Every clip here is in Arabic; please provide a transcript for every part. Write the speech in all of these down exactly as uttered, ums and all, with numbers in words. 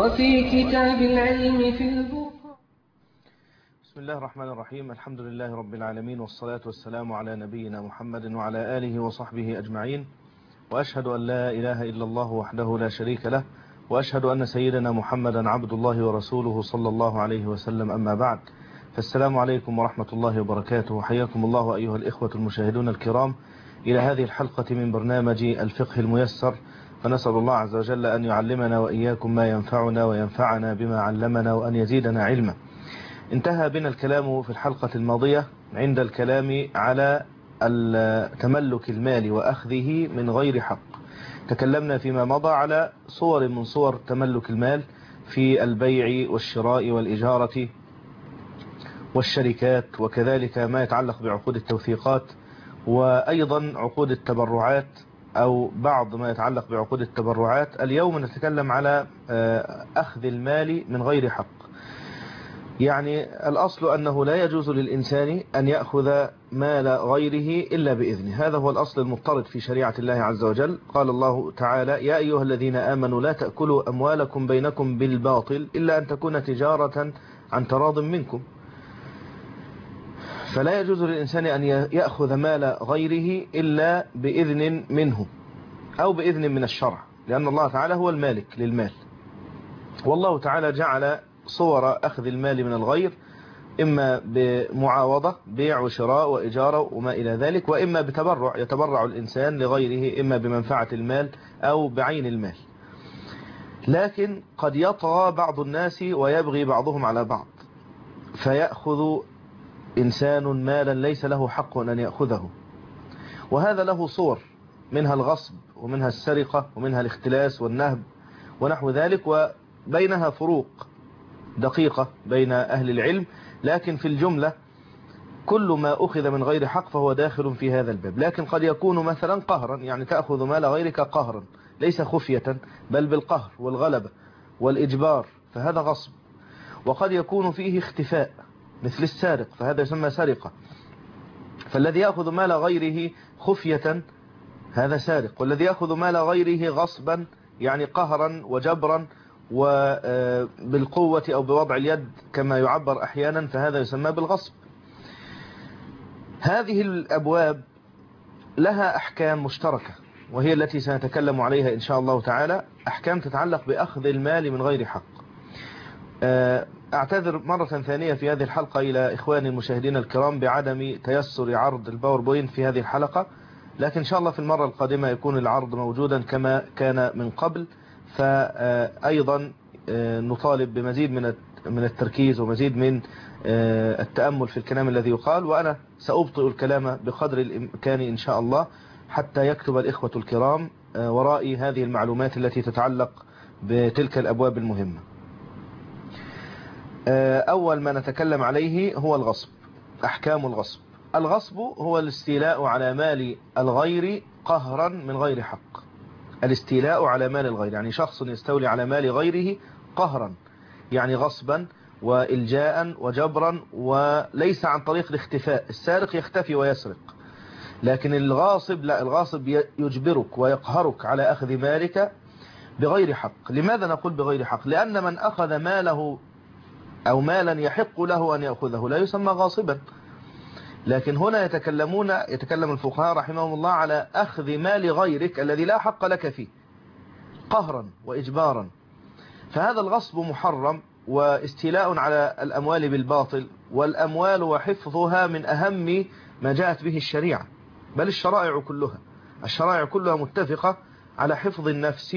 وفي كتاب العلم في البخاري. بسم الله الرحمن الرحيم. الحمد لله رب العالمين، والصلاة والسلام على نبينا محمد وعلى آله وصحبه أجمعين، وأشهد أن لا إله إلا الله وحده لا شريك له، وأشهد أن سيدنا محمدا عبد الله ورسوله صلى الله عليه وسلم. أما بعد، فالسلام عليكم ورحمة الله وبركاته. حياكم الله أيها الإخوة المشاهدون الكرام إلى هذه الحلقة من برنامج الفقه الميسر، فنسأل الله عز وجل أن يعلمنا وإياكم ما ينفعنا وينفعنا بما علمنا وأن يزيدنا علما. انتهى بنا الكلام في الحلقة الماضية عند الكلام على تملك المال وأخذه من غير حق. تكلمنا فيما مضى على صور من صور تملك المال في البيع والشراء والإجارة والشركات، وكذلك ما يتعلق بعقود التوثيقات، وأيضا عقود التبرعات أو بعض ما يتعلق بعقود التبرعات. اليوم نتكلم على أخذ المال من غير حق. يعني الأصل أنه لا يجوز للإنسان أن يأخذ مال غيره إلا بإذنه، هذا هو الأصل المضطرد في شريعة الله عز وجل. قال الله تعالى: يا أيها الذين آمنوا لا تأكلوا أموالكم بينكم بالباطل إلا أن تكون تجارة عن تراض منكم. فلا يجوز للإنسان أن يأخذ مال غيره إلا بإذن منه أو بإذن من الشرع، لأن الله تعالى هو المالك للمال. والله تعالى جعل صور أخذ المال من الغير إما بمعاوضة، بيع وشراء وإجارة وما إلى ذلك، وإما بتبرع، يتبرع الإنسان لغيره إما بمنفعة المال أو بعين المال. لكن قد يطغى بعض الناس ويبغي بعضهم على بعض، فيأخذ إنسان مالا ليس له حق أن يأخذه، وهذا له صور، منها الغصب ومنها السرقة ومنها الاختلاس والنهب ونحو ذلك، وبينها فروق دقيقة بين أهل العلم، لكن في الجملة كل ما أخذ من غير حق فهو داخل في هذا الباب. لكن قد يكون مثلا قهرا، يعني تأخذ مال غيرك قهرا ليس خفية بل بالقهر والغلبة والإجبار، فهذا غصب. وقد يكون فيه اختفاء مثل السارق، فهذا يسمى سرقة. فالذي يأخذ مال غيره خفية هذا سارق، والذي يأخذ مال غيره غصبا يعني قهرا وجبرا وبالقوة أو بوضع اليد كما يعبر أحيانا، فهذا يسمى بالغصب. هذه الأبواب لها أحكام مشتركة، وهي التي سنتكلم عليها إن شاء الله تعالى، أحكام تتعلق بأخذ المال من غير حق. أعتذر مرة ثانية في هذه الحلقة إلى إخواني المشاهدين الكرام بعدم تيسر عرض الباوربوينت في هذه الحلقة، لكن إن شاء الله في المرة القادمة يكون العرض موجودا كما كان من قبل. فأيضا نطالب بمزيد من من التركيز ومزيد من التأمل في الكلام الذي يقال، وأنا سأبطئ الكلام بقدر الإمكان إن شاء الله حتى يكتب الإخوة الكرام ورائي هذه المعلومات التي تتعلق بتلك الأبواب المهمة. أول ما نتكلم عليه هو الغصب. أحكام الغصب: الغصب هو الاستيلاء على مال الغير قهرا من غير حق. الاستيلاء على مال الغير يعني شخص يستولي على مال غيره قهرا، يعني غصبا وإلجاء وجبرا، وليس عن طريق الاختفاء. السارق يختفي ويسرق، لكن الغاصب لا، الغاصب يجبرك ويقهرك على أخذ مالك بغير حق. لماذا نقول بغير حق؟ لأن من أخذ ماله أو مالا يحق له أن يأخذه لا يسمى غاصبا. لكن هنا يتكلمون يتكلم الفقهاء رحمهم الله على أخذ مال غيرك الذي لا حق لك فيه قهرا وإجبارا، فهذا الغصب محرم واستيلاء على الأموال بالباطل. والأموال وحفظها من أهم ما جاءت به الشريعة، بل الشرائع كلها الشرائع كلها متفقة على حفظ النفس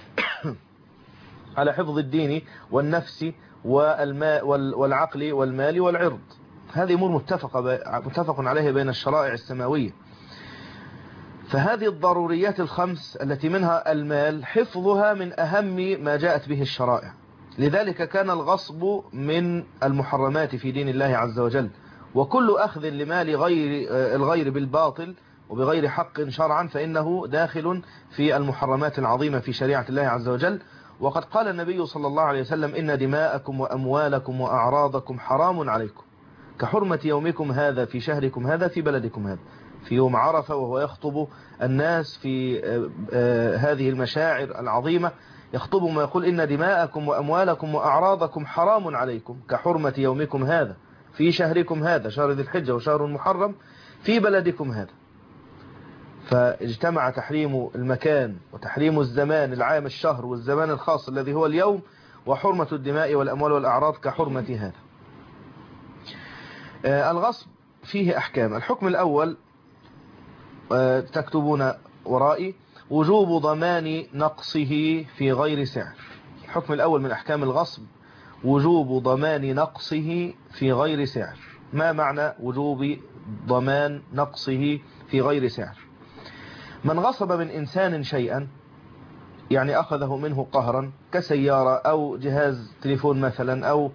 على حفظ الدين والنفس والماء والعقل والمال والعرض. هذه أمور متفق متفق عليها بين الشرائع السماوية. فهذه الضروريات الخمس التي منها المال حفظها من أهم ما جاءت به الشرائع. لذلك كان الغصب من المحرمات في دين الله عز وجل، وكل أخذ لمال غير الغير بالباطل وبغير حق شرعا فإنه داخل في المحرمات العظيمة في شريعة الله عز وجل. وقد قال النبي صلى الله عليه وسلم: إن دماءكم وأموالكم وأعراضكم حرام عليكم كحرمة يومكم هذا في شهركم هذا في بلدكم هذا. في يوم عرفة وهو يخطب الناس في هذه المشاعر العظيمة يخطبهم ويقول إن دماءكم وأموالكم وأعراضكم حرام عليكم كحرمة يومكم هذا في شهركم هذا، شهر ذي الحجة وشهر المحرم، في بلدكم هذا. فاجتمع تحريم المكان وتحريم الزمان العام الشهر والزمان الخاص الذي هو اليوم، وحرمة الدماء والأموال والأعراض كحرمة هذا. الغصب فيه أحكام. الحكم الأول تكتبون ورائي: وجوب ضمان نقصه في غير سعر. الحكم الأول من أحكام الغصب وجوب ضمان نقصه في غير سعر. ما معنى وجوب ضمان نقصه في غير سعر؟ من غصب من إنسان شيئا، يعني أخذه منه قهرا كسيارة أو جهاز تليفون مثلا، أو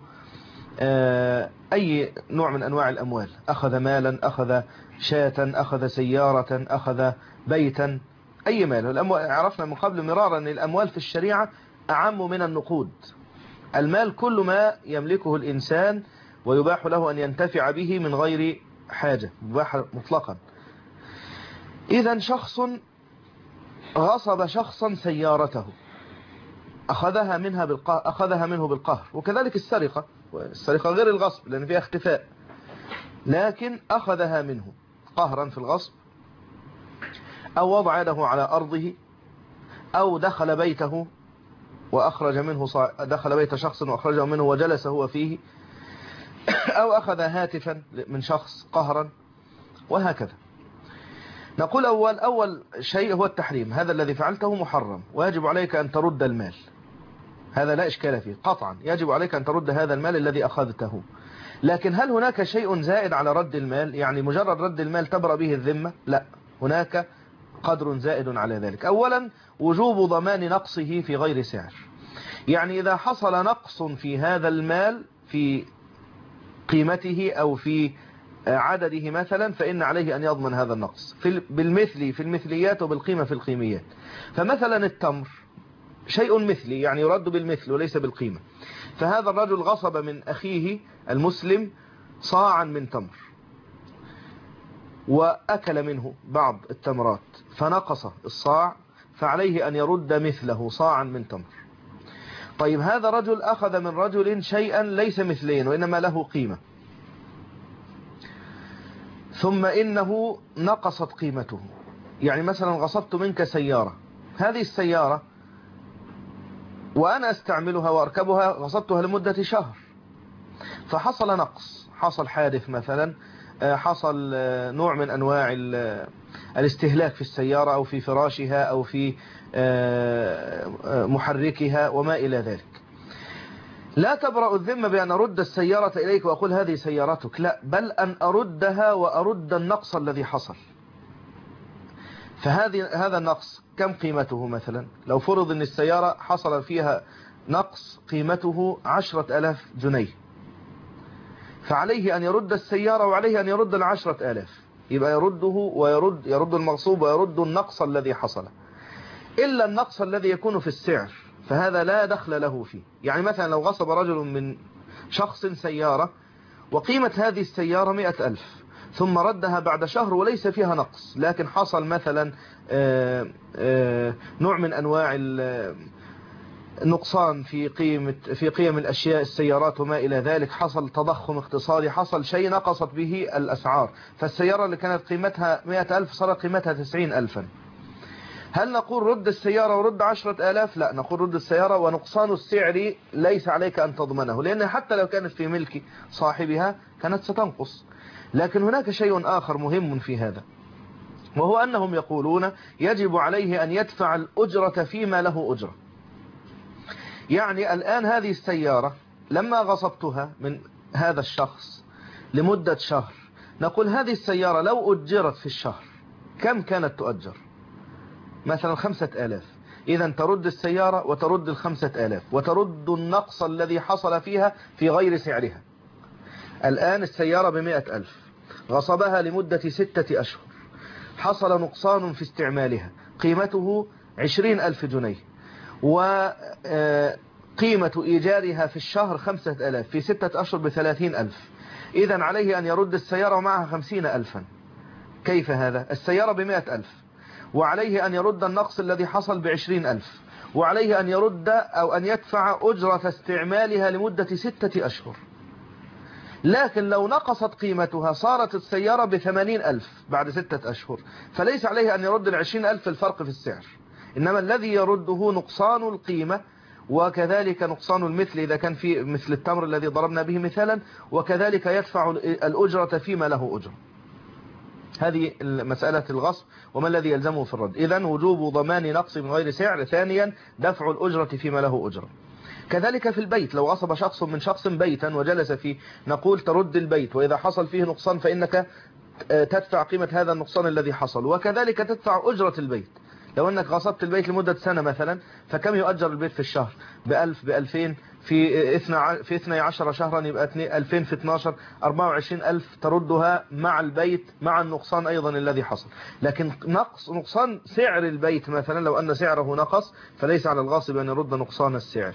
أي نوع من أنواع الأموال، أخذ مالا، أخذ شاة، أخذ سيارة، أخذ بيتا، أي مال. الأموال عرفنا من قبل مرارا أن الأموال في الشريعة أعم من النقود. المال كل ما يملكه الإنسان ويباح له أن ينتفع به من غير حاجة، مباح مطلقا. إذا شخص غصب شخصا سيارته، أخذها منها بالقهر، أخذها منه بالقهر. وكذلك السرقة، السرقة غير الغصب لأن فيها اختفاء، لكن أخذها منه قهرا في الغصب، أو وضع يده على أرضه، أو دخل بيته وأخرج منه صا... دخل بيت شخص وأخرجه منه وجلس هو فيه، أو أخذ هاتفا من شخص قهرا، وهكذا. نقول أول أول شيء هو التحريم. هذا الذي فعلته محرم ويجب عليك أن ترد المال، هذا لا إشكال فيه قطعا، يجب عليك أن ترد هذا المال الذي أخذته. لكن هل هناك شيء زائد على رد المال؟ يعني مجرد رد المال تبرأ به الذمة؟ لا، هناك قدر زائد على ذلك. أولا وجوب ضمان نقصه في غير سعر. يعني إذا حصل نقص في هذا المال في قيمته أو في عدده مثلا، فإن عليه أن يضمن هذا النقص في بالمثل في المثليات وبالقيمة في القيميات. فمثلا التمر شيء مثلي، يعني يرد بالمثل وليس بالقيمة. فهذا الرجل غصب من أخيه المسلم صاعا من تمر، وأكل منه بعض التمرات فنقص الصاع، فعليه أن يرد مثله صاعا من تمر. طيب هذا رجل أخذ من رجل شيئا ليس مثليا وإنما له قيمة، ثم إنه نقصت قيمته. يعني مثلا غصبت منك سيارة، هذه السيارة وأنا أستعملها وأركبها غصبتها لمدة شهر، فحصل نقص، حصل حادث مثلا، حصل نوع من أنواع الاستهلاك في السيارة أو في فراشها أو في محركها وما إلى ذلك. لا تبرأ الذمة بأن أرد السيارة إليك وأقول هذه سيارتك، لا، بل أن أردها وأرد النقص الذي حصل. فهذه هذا النقص كم قيمته؟ مثلا لو فرض أن السيارة حصل فيها نقص قيمته عشرة ألاف جنيه، فعليه أن يرد السيارة وعليه أن يرد العشرة ألاف، يبقى يرده ويرد يرد المغصوب ويرد النقص الذي حصل، إلا النقص الذي يكون في السعر فهذا لا دخل له فيه. يعني مثلا لو غصب رجل من شخص سيارة وقيمة هذه السيارة مئة ألف، ثم ردها بعد شهر وليس فيها نقص، لكن حصل مثلا آآ آآ نوع من أنواع النقصان في قيمة في قيم الأشياء السيارات وما إلى ذلك، حصل تضخم اقتصادي، حصل شيء نقصت به الأسعار، فالسيارة اللي كانت قيمتها مئة ألف صارت قيمتها تسعين ألفا. هل نقول رد السيارة ورد عشرة آلاف؟ لا، نقول رد السيارة ونقصان السعر ليس عليك أن تضمنه، لأن حتى لو كانت في ملك صاحبها كانت ستنقص. لكن هناك شيء آخر مهم في هذا، وهو أنهم يقولون يجب عليه أن يدفع الأجرة فيما له أجرة. يعني الآن هذه السيارة لما غصبتها من هذا الشخص لمدة شهر، نقول هذه السيارة لو أجرت في الشهر كم كانت تؤجر؟ مثلا خمسة آلاف. إذا ترد السيارة وترد الخمسة آلاف وترد النقص الذي حصل فيها في غير سعرها. الآن السيارة بمئة ألف، غصبها لمدة ستة أشهر، حصل نقصان في استعمالها، قيمته عشرين ألف جنيه، وقيمة إيجارها في الشهر خمسة آلاف، في ستة أشهر بثلاثين ألف. إذا عليه أن يرد السيارة ومعها خمسين ألفا. كيف هذا؟ السيارة بمئة ألف وعليه أن يرد النقص الذي حصل بعشرين ألف، وعليه أن يرد أو أن يدفع أجرة استعمالها لمدة ستة أشهر. لكن لو نقصت قيمتها صارت السيارة بثمانين ألف بعد ستة أشهر، فليس عليه أن يرد العشرين ألف الفرق في السعر، إنما الذي يرده نقصان القيمة، وكذلك نقصان المثل إذا كان في مثل التمر الذي ضربنا به مثالا، وكذلك يدفع الأجرة فيما له أجرة. هذه مسألة الغصب وما الذي يلزمه في الرد. إذن وجوب ضمان نقص من غير سعر. ثانيا دفع الأجرة فيما له أجرة. كذلك في البيت، لو غصب شخص من شخص بيتا وجلس فيه، نقول ترد البيت، وإذا حصل فيه نقصان فإنك تدفع قيمة هذا النقصان الذي حصل، وكذلك تدفع أجرة البيت. لو أنك غصبت البيت لمدة سنة مثلا، فكم يؤجر البيت في الشهر؟ بألف، بألفين، في في اثني عشر شهرا يبقى ألفين، في اثناشر أربعة وعشرين ألف تردها مع البيت مع النقصان أيضا الذي حصل. لكن نقص نقصان سعر البيت مثلا، لو أن سعره نقص فليس على الغاصب أن يرد نقصان السعر.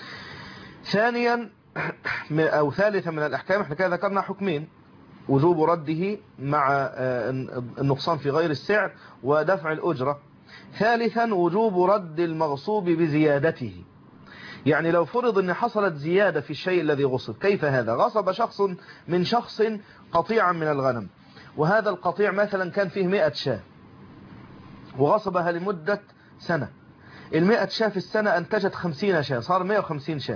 ثانيا أو ثالثا من الأحكام، احنا كده ذكرنا حكمين: وجوب رده مع النقصان في غير السعر ودفع الأجرة. ثالثا وجوب رد المغصوب بزيادته. يعني لو فرض ان حصلت زيادة في الشيء الذي غصب، كيف هذا؟ غصب شخص من شخص قطيعا من الغنم، وهذا القطيع مثلا كان فيه مئة شاة وغصبها لمدة سنة. المئة شاة في السنة انتجت خمسين شاة، صار مئة وخمسين شاة،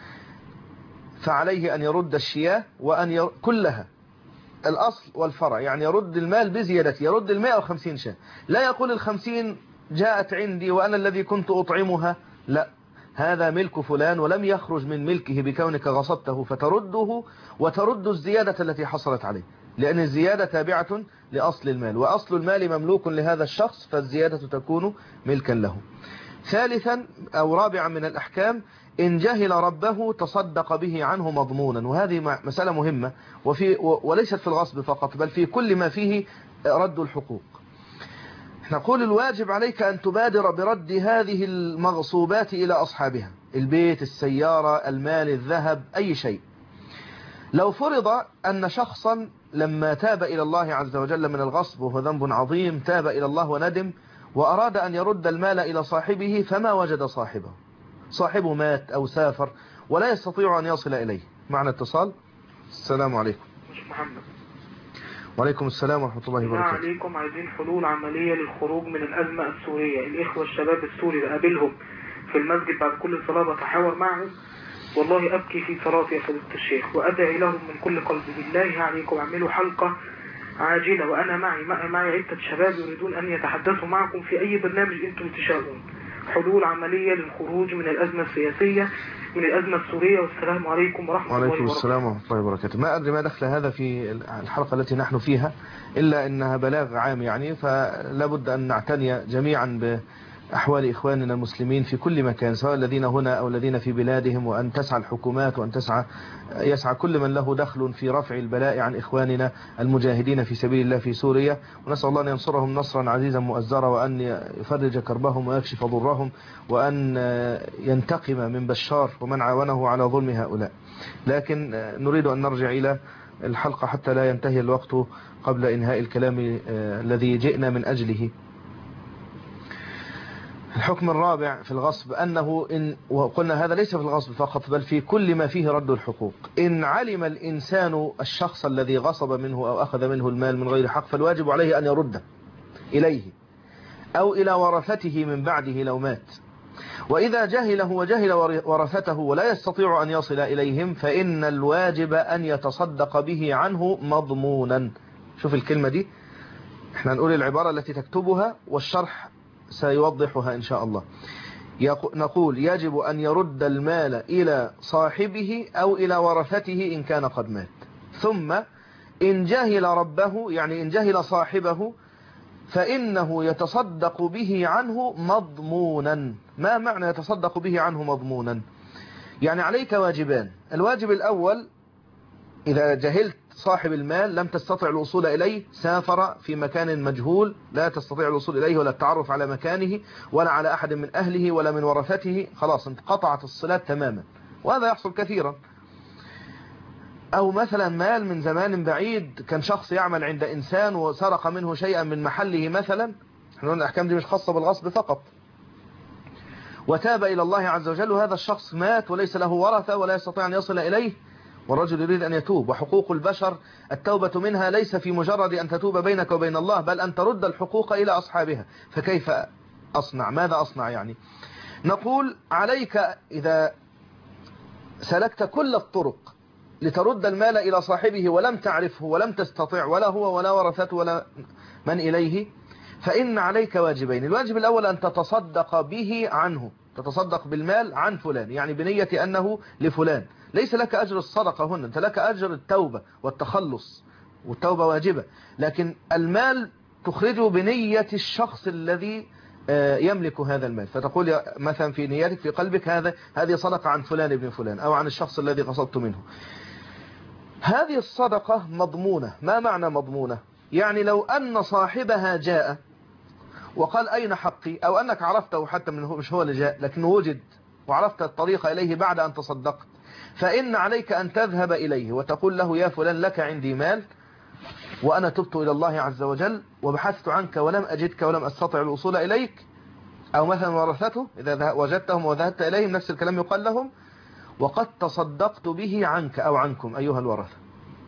فعليه ان يرد الشياه وان ير... كلها الأصل والفرع، يعني يرد المال بزيادته، يرد المائة وخمسين شاة. لا يقول الخمسين جاءت عندي وأنا الذي كنت أطعمها، لا، هذا ملك فلان ولم يخرج من ملكه بكونك غصبته، فترده وترد الزيادة التي حصلت عليه، لأن الزيادة تابعة لأصل المال، وأصل المال مملوك لهذا الشخص، فالزيادة تكون ملكا له. ثالثا أو رابعا من الأحكام: إن جهل ربه تصدق به عنه مضمونا. وهذه مسألة مهمة، وفي وليست في الغصب فقط، بل في كل ما فيه رد الحقوق. نقول الواجب عليك أن تبادر برد هذه المغصوبات إلى أصحابها: البيت، السيارة، المال، الذهب، أي شيء. لو فرض أن شخصا لما تاب إلى الله عز وجل من الغصب، وهو ذنب عظيم، تاب إلى الله وندم وأراد أن يرد المال إلى صاحبه، فما وجد صاحبه، صاحبه مات أو سافر ولا يستطيع أن يصل إليه. معنى اتصال. السلام عليكم. محمد. وعليكم السلام ورحمة الله وبركاته. عليكم، عايزين حلول عملية للخروج من الأزمة السورية. الإخوة الشباب السوري بقابلهم في المسجد بعد كل صلاة بتحاور معهم، والله أبكي في صلاتي يا فضيلة الشيخ، وأدعي لهم من كل قلبي. بالله عليكم اعملوا حلقة عاجلة، وأنا معي معي عدة شباب يريدون أن يتحدثوا معكم في أي برنامج أنتم تشاءون. حلول عملية للخروج من الأزمة السياسية، من الأزمة السورية. والسلام عليكم ورحمة الله وبركاته. وعليكم السلام ورحمة الله وبركاته. ما أدري ما دخل هذا في الحلقة التي نحن فيها، إلا أنها بلاغ عام يعني، فلا بد أن نعتني جميعا بأحوال إخواننا المسلمين في كل مكان، سواء الذين هنا أو الذين في بلادهم، وأن تسعى الحكومات وأن تسعى يسعى كل من له دخل في رفع البلاء عن إخواننا المجاهدين في سبيل الله في سوريا، ونسأل الله أن ينصرهم نصرا عزيزا مؤزرا، وأن يفرج كربهم ويكشف ضرهم، وأن ينتقم من بشار ومن عاونه على ظلم هؤلاء. لكن نريد أن نرجع إلى الحلقة حتى لا ينتهي الوقت قبل إنهاء الكلام الذي جئنا من أجله. الحكم الرابع في الغصب أنه إن، وقلنا هذا ليس في الغصب فقط بل في كل ما فيه رد الحقوق، إن علم الإنسان الشخص الذي غصب منه أو أخذ منه المال من غير حق، فالواجب عليه أن يرده إليه أو إلى ورثته من بعده لو مات. وإذا جهله وجهل ورثته ولا يستطيع أن يصل إليهم، فإن الواجب أن يتصدق به عنه مضمونا. شوف الكلمة دي، احنا نقول العبارة التي تكتبها والشرح سيوضحها إن شاء الله. نقول يجب أن يرد المال إلى صاحبه أو إلى ورثته إن كان قد مات. ثم إن جهل ربه، يعني إن جهل صاحبه، فإنه يتصدق به عنه مضمونا. ما معنى يتصدق به عنه مضمونا؟ يعني عليك واجبان. الواجب الأول، إذا جهلت صاحب المال لم تستطع الوصول إليه، سافر في مكان مجهول لا تستطيع الوصول إليه ولا التعرف على مكانه ولا على أحد من أهله ولا من ورثته، خلاص انقطعت الصلات تماما، وهذا يحصل كثيرا. أو مثلا مال من زمان بعيد، كان شخص يعمل عند إنسان وسرق منه شيئا من محله مثلا، احنا قلنا الأحكام دي مش خاصة بالغصب فقط، وتاب إلى الله عز وجل، وهذا الشخص مات وليس له ورثة ولا يستطيع أن يصل إليه، والرجل يريد أن يتوب. وحقوق البشر التوبة منها ليس في مجرد أن تتوب بينك وبين الله، بل أن ترد الحقوق إلى أصحابها. فكيف أصنع؟ ماذا أصنع يعني؟ نقول عليك إذا سلكت كل الطرق لترد المال إلى صاحبه ولم تعرفه ولم تستطع، ولا هو ولا ورثته ولا من إليه، فإن عليك واجبين. الواجب الأول أن تتصدق به عنه، تتصدق بالمال عن فلان، يعني بنية أنه لفلان. ليس لك أجر الصدقة هنا، أنت لك أجر التوبة والتخلص، والتوبة واجبة، لكن المال تخرجه بنية الشخص الذي يملك هذا المال. فتقول مثلا في نيتك في قلبك هذا هذه صدقة عن فلان ابن فلان، أو عن الشخص الذي قصدت منه. هذه الصدقة مضمونة. ما معنى مضمونة؟ يعني لو أن صاحبها جاء وقال أين حقي، أو أنك عرفته حتى من هو مش هو اللي جاء لكنه وجد وعرفت الطريق إليه بعد أن تصدقت، فإن عليك أن تذهب إليه وتقول له يا فلان لك عندي مال وأنا تبت إلى الله عز وجل وبحثت عنك ولم أجدك ولم أستطع الوصول إليك، أو مثلا ورثته إذا وجدتهم وذهبت إليهم نفس الكلام يقال لهم، وقد تصدقت به عنك أو عنكم أيها الورثة.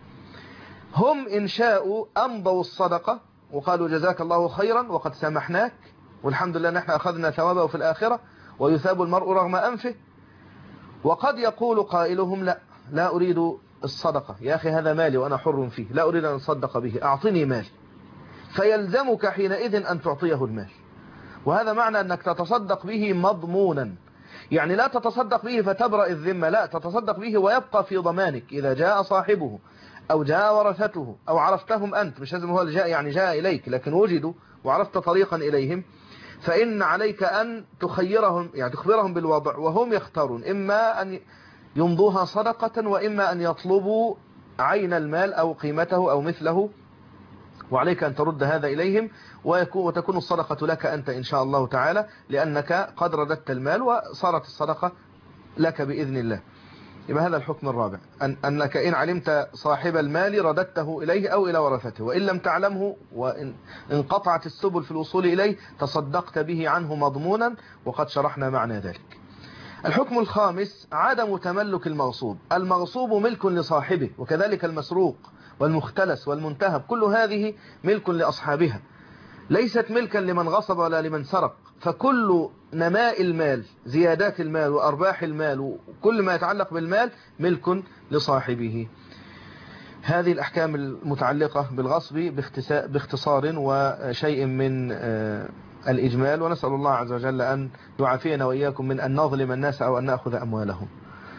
هم إن شاءوا أمضوا الصدقة وقالوا جزاك الله خيرا وقد سامحناك والحمد لله نحن أخذنا ثوابه في الآخرة ويثاب المرء رغم أنفه. وقد يقول قائلهم لا لا أريد الصدقة يا أخي هذا مالي وأنا حر فيه، لا أريد أن أصدق به، أعطني مال. فيلزمك حينئذ أن تعطيه المال. وهذا معنى أنك تتصدق به مضمونا، يعني لا تتصدق به فتبرأ الذمة، لا، تتصدق به ويبقى في ضمانك إذا جاء صاحبه أو جاء ورثته أو عرفتهم أنت، مش لازم هو اللي جاء يعني جاء إليك لكن وجدوا وعرفت طريقا إليهم، فإن عليك أن تخيرهم يعني تخبرهم بالوضع وهم يختارون، إما أن يمضوها صدقة وإما أن يطلبوا عين المال أو قيمته أو مثله، وعليك أن ترد هذا إليهم وتكون الصدقة لك أنت إن شاء الله تعالى، لأنك قد رددت المال وصارت الصدقة لك بإذن الله. يبقى هذا الحكم الرابع، أن أنك إن علمت صاحب المال رددته إليه أو إلى ورثته، وإن لم تعلمه وإن انقطعت السبل في الوصول إليه تصدقت به عنه مضمونا، وقد شرحنا معنى ذلك. الحكم الخامس عدم تملك المغصوب. المغصوب ملك لصاحبه، وكذلك المسروق والمختلس والمنتهب، كل هذه ملك لأصحابها، ليست ملكا لمن غصب ولا لمن سرق. فكل نماء المال، زيادات المال وأرباح المال وكل ما يتعلق بالمال ملك لصاحبه. هذه الأحكام المتعلقة بالغصب باختصار وشيء من الإجمال، ونسأل الله عز وجل أن يعافينا وإياكم من أن نظلم الناس أو أن نأخذ أموالهم.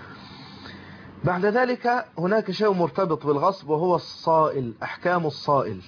بعد ذلك هناك شيء مرتبط بالغصب وهو الصائل. أحكام الصائل.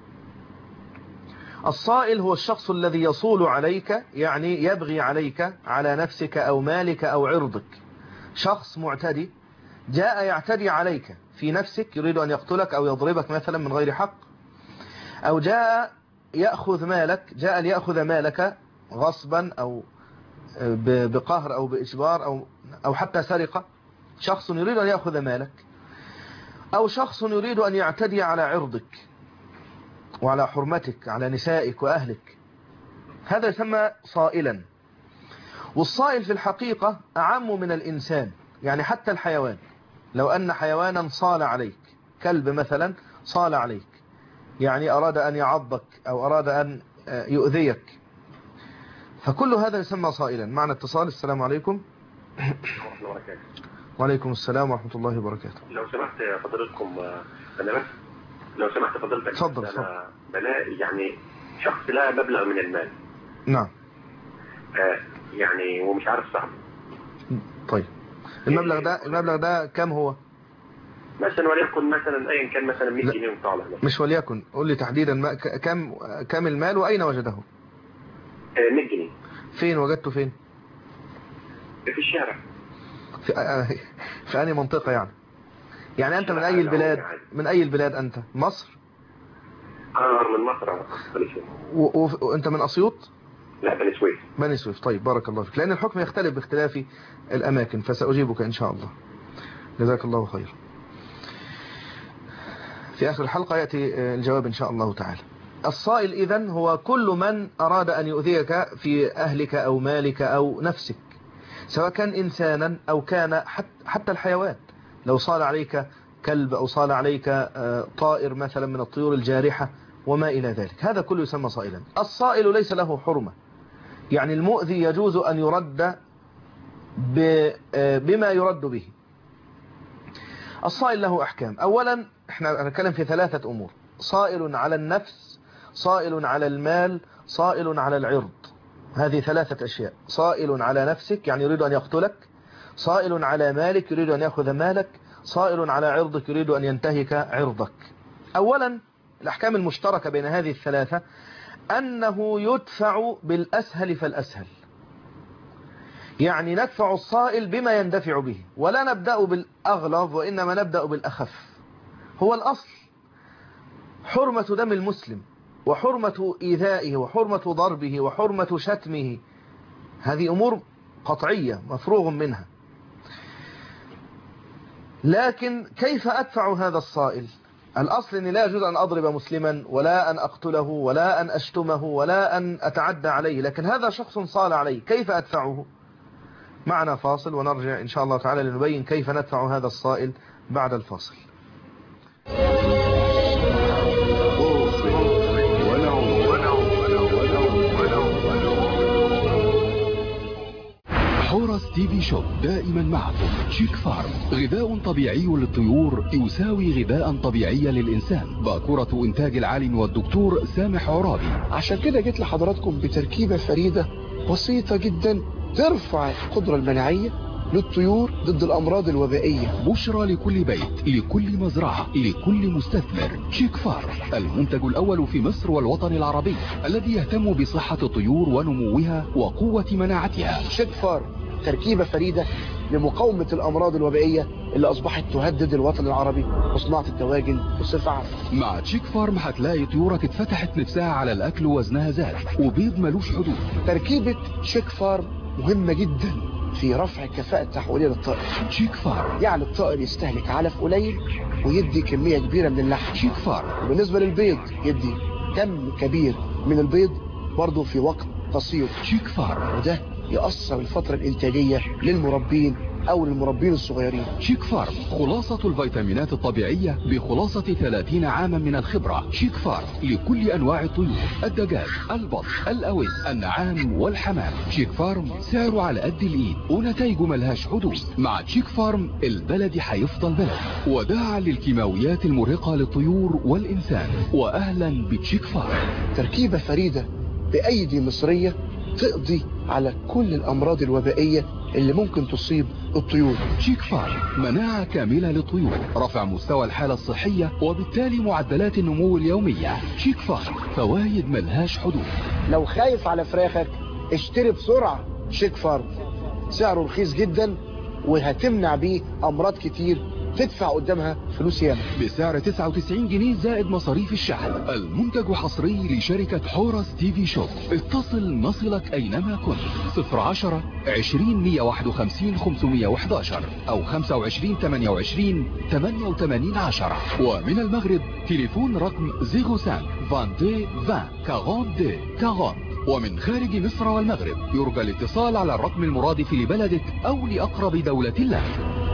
الصائل هو الشخص الذي يصول عليك، يعني يبغي عليك على نفسك أو مالك أو عرضك. شخص معتدي جاء يعتدي عليك في نفسك، يريد أن يقتلك أو يضربك مثلا من غير حق، أو جاء يأخذ مالك، جاء ليأخذ مالك غصبا أو بقهر أو بإجبار أو أو حتى سرقة. شخص يريد أن يأخذ مالك، أو شخص يريد أن يعتدي على عرضك وعلى حرمتك، على نسائك وأهلك. هذا يسمى صائلا. والصائل في الحقيقة أعم من الإنسان، يعني حتى الحيوان. لو أن حيوانا صال عليك، كلب مثلا صال عليك، يعني أراد أن يعضك أو أراد أن يؤذيك، فكل هذا يسمى صائلا. معنى اتصال. السلام عليكم. وعليكم السلام ورحمة الله وبركاته. لو سمحت يا فضيلتكم، أنا بس لو سمحت فضيلتك، تفضل. أنا بلاقي يعني شخص لا مبلغ من المال. نعم. آه يعني ومش عارف صاحبه. طيب المبلغ ده المبلغ ده كم هو؟ مثلا وليكن مثلا أيا كان مثلا مية جنيه وطالع. مش وليكن، قول لي تحديدا ما كم كم المال وأين وجده؟ آه مية جنيه. فين وجدته؟ فين؟ في الشارع. في, في أي منطقة يعني؟ يعني أنت من أي البلاد؟ من أي البلاد أنت؟ مصر؟ آه من مصر. وأنت من أسيوط؟ لا بني سويف. بني سويف. طيب بارك الله فيك، لأن الحكم يختلف باختلاف الأماكن، فسأجيبك إن شاء الله. جزاك الله خير. في آخر الحلقة يأتي الجواب إن شاء الله تعالى. الصائل إذن هو كل من أراد أن يؤذيك في أهلك أو مالك أو نفسك، سواء كان إنسانا أو كان حتى الحيوان. لو صال عليك كلب أو صال عليك طائر مثلا من الطيور الجارحة وما إلى ذلك، هذا كله يسمى صائلا. الصائل ليس له حرمة، يعني المؤذي يجوز أن يرد بما يرد به. الصائل له أحكام. أولا احنا نتكلم في ثلاثة أمور: صائل على النفس، صائل على المال، صائل على العرض. هذه ثلاثة أشياء: صائل على نفسك يعني يريد أن يقتلك، صائل على مالك يريد أن يأخذ مالك، صائل على عرضك يريد أن ينتهك عرضك. أولا الأحكام المشتركة بين هذه الثلاثة أنه يدفع بالأسهل فالأسهل، يعني ندفع الصائل بما يندفع به، ولا نبدأ بالأغلظ وإنما نبدأ بالأخف. هو الأصل حرمة دم المسلم وحرمة إيذائه وحرمة ضربه وحرمة شتمه، هذه أمور قطعية مفروغ منها. لكن كيف أدفع هذا الصائل؟ الأصل أني لا يجوز أن أضرب مسلما ولا أن أقتله ولا أن أشتمه ولا أن أتعدى عليه، لكن هذا شخص صال عليه، كيف أدفعه؟ معنا فاصل ونرجع إن شاء الله تعالى لنبين كيف ندفع هذا الصائل بعد الفاصل. حورس تي في شوب دائما معكم. شيك فارم، غذاء طبيعي للطيور يساوي غذاء طبيعي للإنسان. باكورة إنتاج العالم والدكتور سامح عرابي. عشان كده جيت لحضراتكم بتركيبة فريدة بسيطة جدا ترفع القدرة المناعية للطيور ضد الأمراض الوبائية. بشرى لكل بيت، لكل مزرعة، لكل مستثمر. شيك فارم، المنتج الأول في مصر والوطن العربي الذي يهتم بصحة الطيور ونموها وقوة مناعتها. شيك فارم تركيبة فريدة لمقاومة الأمراض الوبائية اللي أصبحت تهدد الوطن العربي وصناعة الدواجن بصفة عامة. مع تشيك فارم هتلاقي طيورك اتفتحت نفسها على الأكل ووزنها زاد وبيض ملوش حدود. تركيبة تشيك فارم مهمة جدا في رفع الكفاءة التحويلية للطائر. تشيك فارم يعني الطائر يستهلك علف قليل ويدي كمية كبيرة من اللحم. تشيك فارم وبالنسبة للبيض يدي كم كبير من البيض برضه في وقت قصير. تشيك فارم، وده يأثر الفترة الإنتاجية للمربين أو للمربين الصغيرين. شيك فارم، خلاصة الفيتامينات الطبيعية بخلاصة ثلاثين عاما من الخبرة. شيك فارم لكل أنواع الطيور: الدجاج، البط، الأوز، النعام والحمام. شيك فارم سعره على قد الإيد ونتائجه ملهاش حدود. مع شيك فارم البلد هيفضل بلد، وداعا للكيماويات المرهقة للطيور والإنسان. وأهلا بتشيك فارم، تركيبة فريدة بأيدي مصرية تقضي على كل الأمراض الوبائية اللي ممكن تصيب الطيور. شيك فارم، مناعة كاملة للطيور، رفع مستوى الحالة الصحية وبالتالي معدلات النمو اليومية. شيك فارم، فوايد ملهاش حدود. لو خايف على فراخك اشتري بسرعة شيك فارم، سعره رخيص جدا وهتمنع بيه أمراض كتير تدفع قدامها فلوس ياما. بسعر تسعة وتسعين جنيه زائد مصاريف الشحن. المنتج حصري لشركة حورس تي في شوب. اتصل نصلك أينما كنت. صفر عشرة عشرين مية واحد وخمسين خمسمية وحداشر أو خمسة وعشرين تمانية وعشرين تمانية وتمانين عشرة. ومن المغرب تليفون رقم صفر خمسة اثنين عشرين عشرين أربعين. ومن خارج مصر والمغرب يرجى الاتصال على الرقم المرادف لبلدك أو لأقرب دولة لك.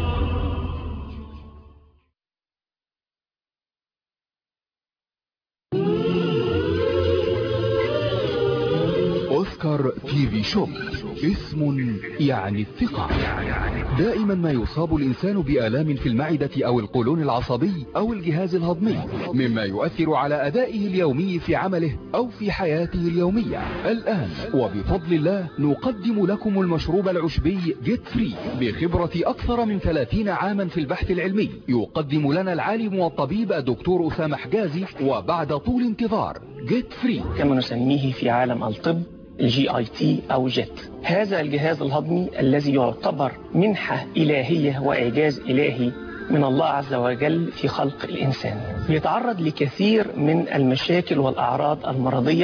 أوسكار تي في شوب، اسم يعني الثقة. دائما ما يصاب الإنسان بآلام في المعدة أو القولون العصبي أو الجهاز الهضمي، مما يؤثر على أدائه اليومي في عمله أو في حياته اليومية. الآن وبفضل الله نقدم لكم المشروب العشبي جيت فري بخبرة أكثر من ثلاثين عاما في البحث العلمي. يقدم لنا العالم والطبيب الدكتور أسامة حجازي، وبعد طول انتظار جيت فري كما نسميه في عالم الطب الجي اي تي او جيت. هذا الجهاز الهضمي الذي يعتبر منحة إلهية وإعجاز إلهي من الله عز وجل في خلق الإنسان، يتعرض لكثير من المشاكل والأعراض المرضية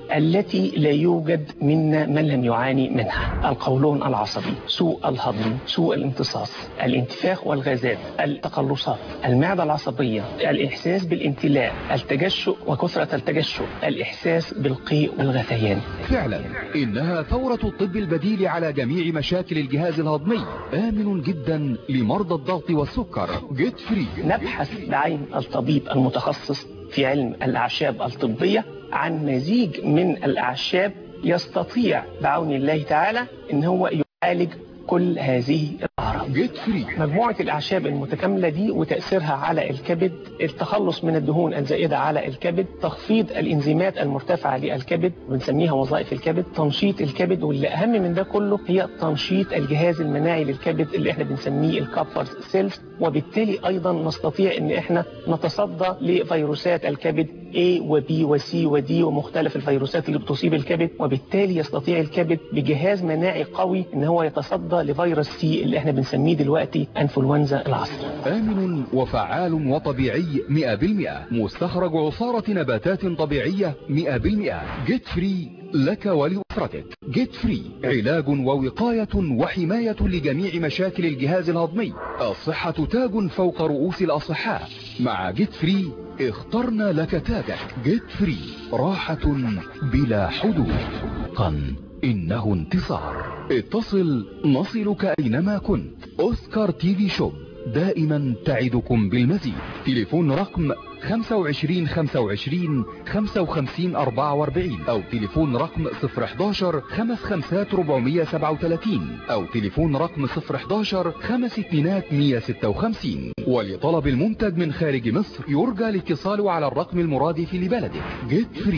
التي لا يوجد منا من لم يعاني منها: القولون العصبي، سوء الهضم، سوء الامتصاص، الانتفاخ والغازات، التقلصات، المعدة العصبية، الإحساس بالامتلاء، التجشؤ وكثرة التجشؤ، الإحساس بالقيء والغثيان. فعلا إنها ثورة الطب البديل على جميع مشاكل الجهاز الهضمي، آمن جدا لمرضى الضغط والسكر. جيت فري. نبحث بعين الطبيب المتخصص في علم الأعشاب الطبية عن مزيج من الأعشاب يستطيع بعون الله تعالى إن هو يعالج كل هذه الأعراض. جيت فري. مجموعة الأعشاب المتكاملة دي وتأثيرها على الكبد، التخلص من الدهون الزائدة على الكبد، تخفيض الإنزيمات المرتفعة للكبد بنسميها وظائف الكبد، تنشيط الكبد، واللي أهم من ده كله هي تنشيط الجهاز المناعي للكبد اللي احنا بنسميه الكابر سيلز، وبالتالي أيضا نستطيع إن احنا نتصدى لفيروسات الكبد A و B و C و D ومختلف الفيروسات اللي بتصيب الكبد، وبالتالي يستطيع الكبد بجهاز مناعي قوي إن هو يتصدى لفيروس سي اللي احنا بنسميه دلوقتي انفلونزا العصر. آمن وفعال وطبيعي مئة بالمئة، مستخرج عصارة نباتات طبيعية مئة بالمئة. جيت فري لك ولأسرتك. جيت فري علاج ووقاية وحماية لجميع مشاكل الجهاز الهضمي. الصحة تاج فوق رؤوس الأصحاء. مع جيت فري اخترنا لك تاجك. جيت فري راحة بلا حدود. قن إنه انتصار. اتصل نصلك أينما كنت. أوسكار تي في شوب دائما تعدكم بالمزيد. تليفون رقم خمسة وعشرين خمسة وعشرين خمسة وخمسين أربعة وأربعين أو تليفون رقم صفر حداشر خمس خمسات ربعمية سبعة وثلاثين أو تليفون رقم صفر حداشر خمس اتنينات مية ستة وخمسين. ولطلب المنتج من خارج مصر يرجى الاتصال على الرقم المرادف لبلدك. جيت فري.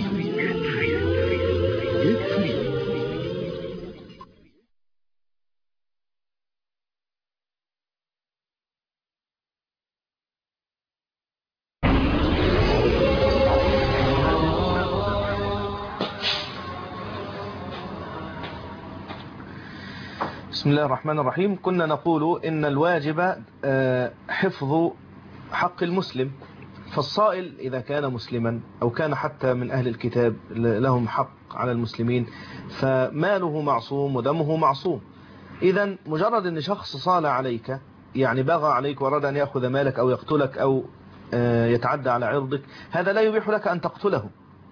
جيت فري. بسم الله الرحمن الرحيم. كنا نقول إن الواجب حفظ حق المسلم، فالصائل إذا كان مسلما أو كان حتى من أهل الكتاب لهم حق على المسلمين، فماله معصوم ودمه معصوم. إذا مجرد أن شخص صال عليك، يعني بغى عليك وأراد أن يأخذ مالك أو يقتلك أو يتعدى على عرضك، هذا لا يبيح لك أن تقتله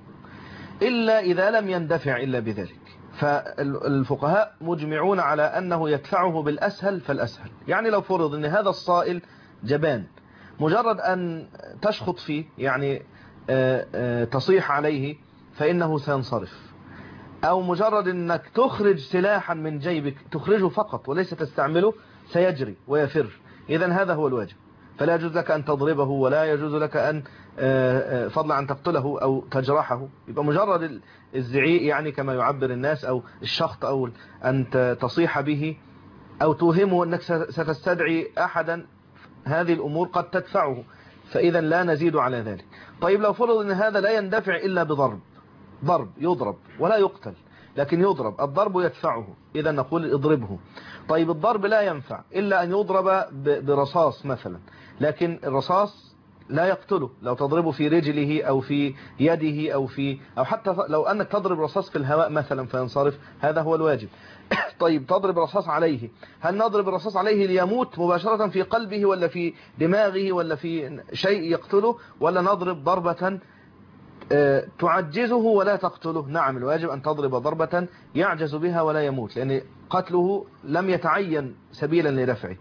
إلا إذا لم يندفع إلا بذلك. فالفقهاء مجمعون على أنه يدفعه بالأسهل فالأسهل. يعني لو فرض أن هذا الصائل جبان، مجرد أن تشخط فيه، يعني تصيح عليه، فإنه سينصرف. أو مجرد أنك تخرج سلاحا من جيبك، تخرجه فقط وليس تستعمله، سيجري ويفر. إذن هذا هو الواجب. فلا يجوز لك أن تضربه، ولا يجوز لك أن فضلا عن تقتله أو تجرحه. يبقى مجرد الزعيق، يعني كما يعبر الناس، أو الشخط، أو أن تصيح به، أو توهمه أنك ستستدعي أحدا، هذه الأمور قد تدفعه، فإذا لا نزيد على ذلك. طيب لو فرض أن هذا لا يندفع إلا بضرب، ضرب يضرب ولا يقتل، لكن يضرب، الضرب يدفعه، إذا نقول اضربه. طيب الضرب لا ينفع إلا أن يضرب برصاص مثلا، لكن الرصاص لا يقتله. لو تضربه في رجله أو في يده أو في أو حتى لو أنك تضرب رصاص في الهواء مثلا فينصرف، هذا هو الواجب. طيب تضرب رصاص عليه، هل نضرب الرصاص عليه ليموت مباشرة في قلبه ولا في دماغه ولا في شيء يقتله، ولا نضرب ضربة تعجزه ولا تقتله؟ نعم، الواجب أن تضرب ضربة يعجز بها ولا يموت، لأن قتله لم يتعين سبيلا لدفعه.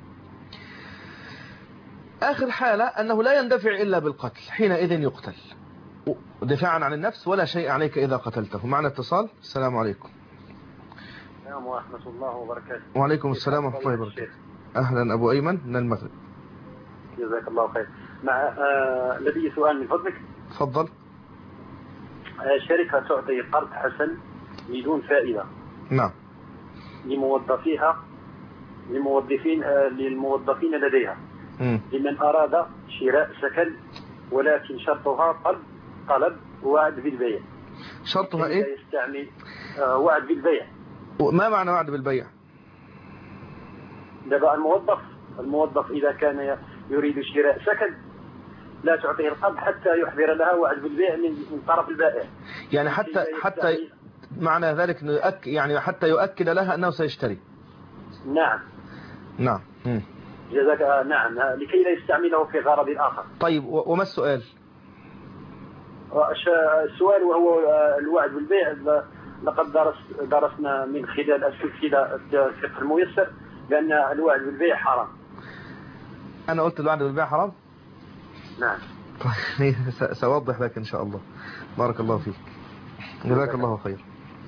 آخر حالة أنه لا يندفع إلا بالقتل، حينئذ يقتل دفاعا عن النفس، ولا شيء عليك إذا قتلته. معنا اتصال. السلام عليكم. السلام ورحمة الله وبركاته. وعليكم السلام ورحمة الله وبركاته. أهلا أبو أيمن من المغرب. جزاك الله خير. مع آه لدي سؤال من فضلك. تفضل. آه شركة تعطي قرض حسن بدون فائدة. نعم. لموظفيها للموظفين آه للموظفين لديها. م. لمن أراد شراء سكن، ولكن شرطها طلب طلب وعد بالبيع. شرطها إيه؟ يستعمل آه وعد بالبيع. ما معنى وعد بالبيع؟ دابا الموظف الموظف إذا كان يريد شراء سكن، لا تعطيه القرض حتى يحضر لها وعد بالبيع من طرف البائع. يعني حتى حتى معنى ذلك انه يؤك يعني حتى يؤكد لها انه سيشتري. نعم نعم. مم. جزاك نعم لكي لا يستعمله في غرض آخر. طيب وما السؤال؟ السؤال وهو الوعد بالبيع. لقد درس درسنا من خلال السلسلة الفقه الميسر بأن الوعد بالبيع حرام. أنا قلت الوعد بالبيع حرام؟ نعم. طيب سأوضح لك إن شاء الله. بارك الله فيك. جزاك الله خير.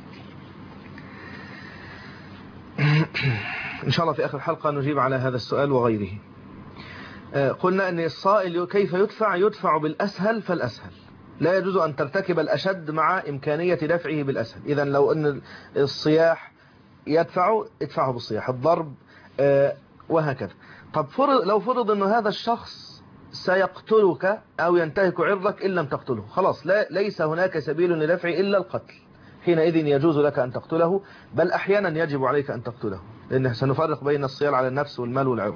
إن شاء الله في آخر الحلقة نجيب على هذا السؤال وغيره. قلنا أن الصائل كيف يدفع؟ يدفع بالأسهل فالأسهل. لا يجوز أن ترتكب الأشد مع إمكانية دفعه بالأسهل. إذن لو أن الصياح يدفعه ادفعه بالصياح، الضرب وهكذا. طب فرض لو فرض أن هذا الشخص سيقتلك أو ينتهك عرضك إن لم تقتله، خلاص لا ليس هناك سبيل لدفع إلا القتل، حينئذ يجوز لك أن تقتله، بل أحيانا يجب عليك أن تقتله، لأنه سنفرق بين الصيال على النفس والمال والعرض.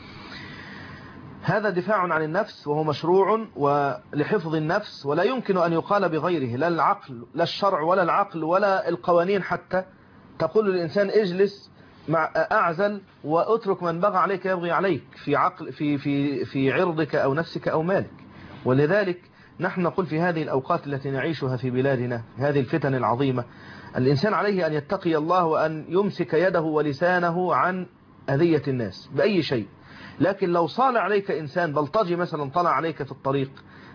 هذا دفاع عن النفس وهو مشروع ولحفظ النفس، ولا يمكن أن يقال بغيره، لا العقل لا الشرع ولا العقل ولا القوانين حتى تقول للإنسان اجلس مع أعزل واترك من بغى عليك يبغي عليك في عقل في في في عرضك أو نفسك أو مالك. ولذلك نحن نقول في هذه الأوقات التي نعيشها في بلادنا، هذه الفتن العظيمة، الإنسان عليه أن يتقي الله وأن يمسك يده ولسانه عن أذية الناس بأي شيء. لكن لو صال عليك إنسان بلطجي مثلا طلع عليك في الطريق،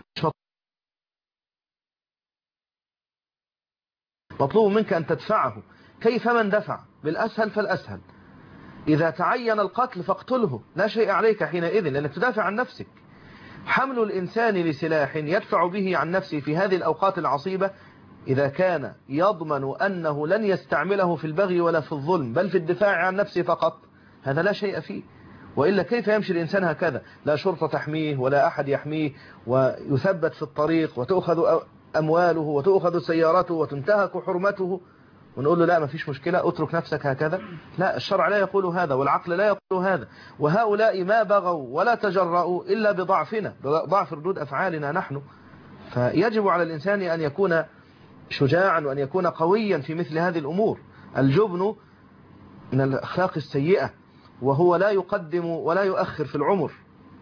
مطلوب منك أن تدفعه. كيف من دفع؟ بالأسهل فالأسهل. إذا تعين القتل فاقتله، لا شيء عليك حينئذ لأنك تدافع عن نفسك. حمل الإنسان لسلاح يدفع به عن نفسه في هذه الأوقات العصيبة إذا كان يضمن أنه لن يستعمله في البغي ولا في الظلم بل في الدفاع عن نفسه فقط، هذا لا شيء فيه. وإلا كيف يمشي الإنسان هكذا؟ لا شرطة تحميه ولا أحد يحميه، ويثبت في الطريق وتأخذ أمواله وتأخذ سيارته وتنتهك حرمته، ونقول له لا ما فيش مشكلة اترك نفسك هكذا. لا، الشرع لا يقول هذا والعقل لا يقول هذا. وهؤلاء ما بغوا ولا تجرؤوا إلا بضعفنا، ضعف ردود أفعالنا نحن. فيجب على الإنسان أن يكون شجاعا وأن يكون قويا في مثل هذه الأمور. الجبن من الأخلاق السيئة، وهو لا يقدم ولا يؤخر في العمر.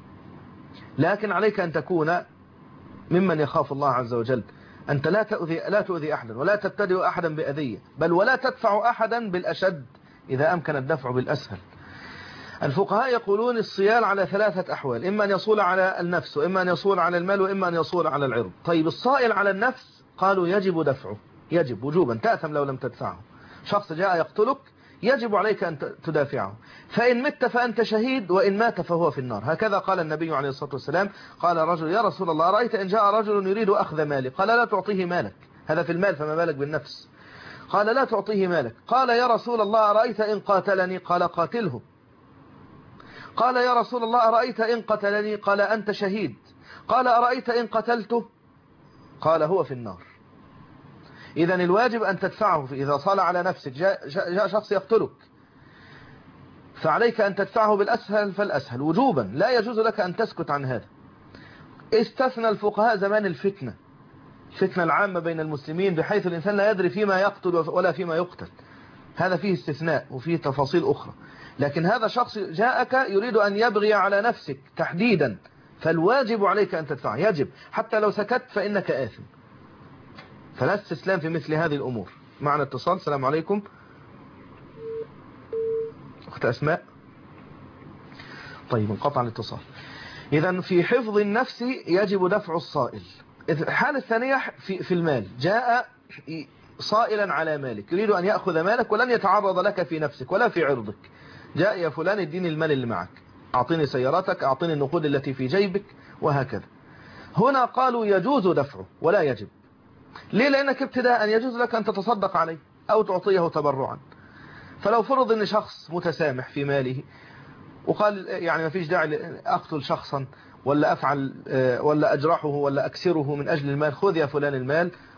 لكن عليك أن تكون ممن يخاف الله عز وجل. أنت لا تؤذي لا تؤذي أحدا ولا تبتدئ أحدا بأذية، بل ولا تدفع أحدا بالأشد إذا أمكن الدفع بالأسهل. الفقهاء يقولون الصيال على ثلاثة أحوال، إما أن يصول على النفس وإما أن يصول على المال وإما أن يصول على العرض. طيب الصائل على النفس قالوا يجب دفعه، يجب وجوبا، تأثم لو لم تدفعه. شخص جاء يقتلك يجب عليك أن تدافعه، فإن مت فأنت شهيد وإن مات فهو في النار. هكذا قال النبي عليه الصلاة والسلام. قال رجل يا رسول الله رأيت إن جاء رجل يريد أخذ مالي، قال لا تعطيه مالك، هذا في المال فما بالك بالنفس. قال لا تعطيه مالك. قال يا رسول الله أرأيت إن قاتلني؟ قال قاتله. قال يا رسول الله أرأيت إن قتلني؟ قال أنت شهيد. قال أرأيت إن قتلته؟ قال هو في النار. إذا الواجب أن تدفعه. إذا صال على نفسك جاء, جاء شخص يقتلك فعليك أن تدفعه بالأسهل فالأسهل وجوبا، لا يجوز لك أن تسكت عن هذا. استثنى الفقهاء زمان الفتنة، الفتنة العامة بين المسلمين بحيث الإنسان لا يدري فيما يقتل ولا فيما يقتل، هذا فيه استثناء وفيه تفاصيل أخرى. لكن هذا شخص جاءك يريد أن يبغي على نفسك تحديدا، فالواجب عليك أن تدفعه، يجب، حتى لو سكت فإنك آثم. فلا استسلام في مثل هذه الأمور. معنا اتصال. السلام عليكم أخت أسماء. طيب انقطع الاتصال. إذن في حفظ النفس يجب دفع الصائل. الحالة الثانية في, في المال، جاء صائلا على مالك يريد أن يأخذ مالك ولن يتعرض لك في نفسك ولا في عرضك. جاء يا فلان اديني المال اللي معك، أعطيني سيارتك، أعطيني النقود التي في جيبك وهكذا. هنا قالوا يجوز دفعه ولا يجب. ليه؟ لأنك ابتداء يجوز لك أن تتصدق عليه أو تعطيه تبرعا. فلو فرض أن شخص متسامح في ماله وقال يعني ما فيش داعي أقتل شخصا ولا أفعل ولا أجرحه ولا أكسره من أجل المال، خذ يا فلان المال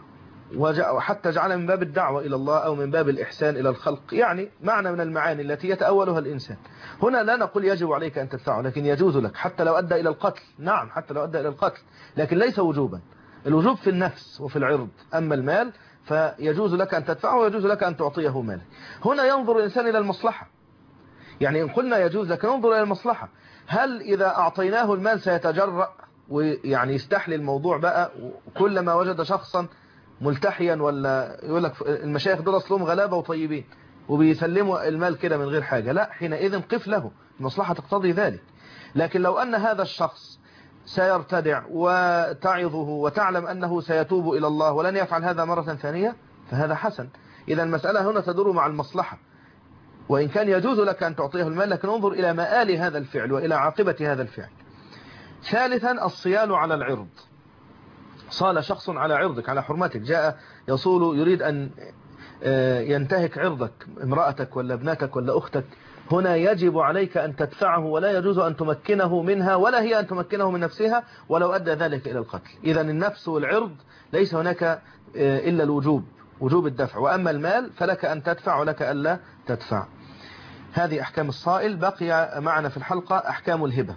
وحتى جعل من باب الدعوة إلى الله أو من باب الإحسان إلى الخلق، يعني معنى من المعاني التي يتأولها الإنسان. هنا لا نقول يجب عليك أن تدفعه، لكن يجوز لك حتى لو أدى إلى القتل. نعم حتى لو أدى إلى القتل، لكن ليس وجوبا. الوجوب في النفس وفي العرض، أما المال فيجوز لك أن تدفعه ويجوز لك أن تعطيه ماله. هنا ينظر الإنسان إلى المصلحة، يعني إن قلنا يجوز لك ننظر إلى المصلحة. هل إذا أعطيناه المال سيتجرأ ويعني يستحلي الموضوع بقى، وكلما وجد شخصا ملتحيا ولا يقول لك المشايخ دول أصلهم غلابة وطيبين وبيسلموا المال كده من غير حاجة، لا، حينئذ قف له، المصلحة تقتضي ذلك. لكن لو أن هذا الشخص سيرتدع وتعظه وتعلم أنه سيتوب إلى الله ولن يفعل هذا مرة ثانية فهذا حسن. إذا المسألة هنا تدور مع المصلحة، وإن كان يجوز لك أن تعطيه المال، لكن انظر إلى مآل هذا الفعل وإلى عاقبة هذا الفعل. ثالثا الصيال على العرض. صال شخص على عرضك، على حرمتك، جاء يصول يريد أن ينتهك عرضك، امرأتك ولا ابنتك ولا أختك، هنا يجب عليك أن تدفعه، ولا يجوز أن تمكنه منها ولا هي أن تمكنه من نفسها ولو أدى ذلك إلى القتل. إذا النفس والعرض ليس هناك إلا الوجوب، وجوب الدفع، وأما المال فلك أن تدفع ولك ألا تدفع. هذه أحكام الصائل. بقي معنا في الحلقة أحكام الهبة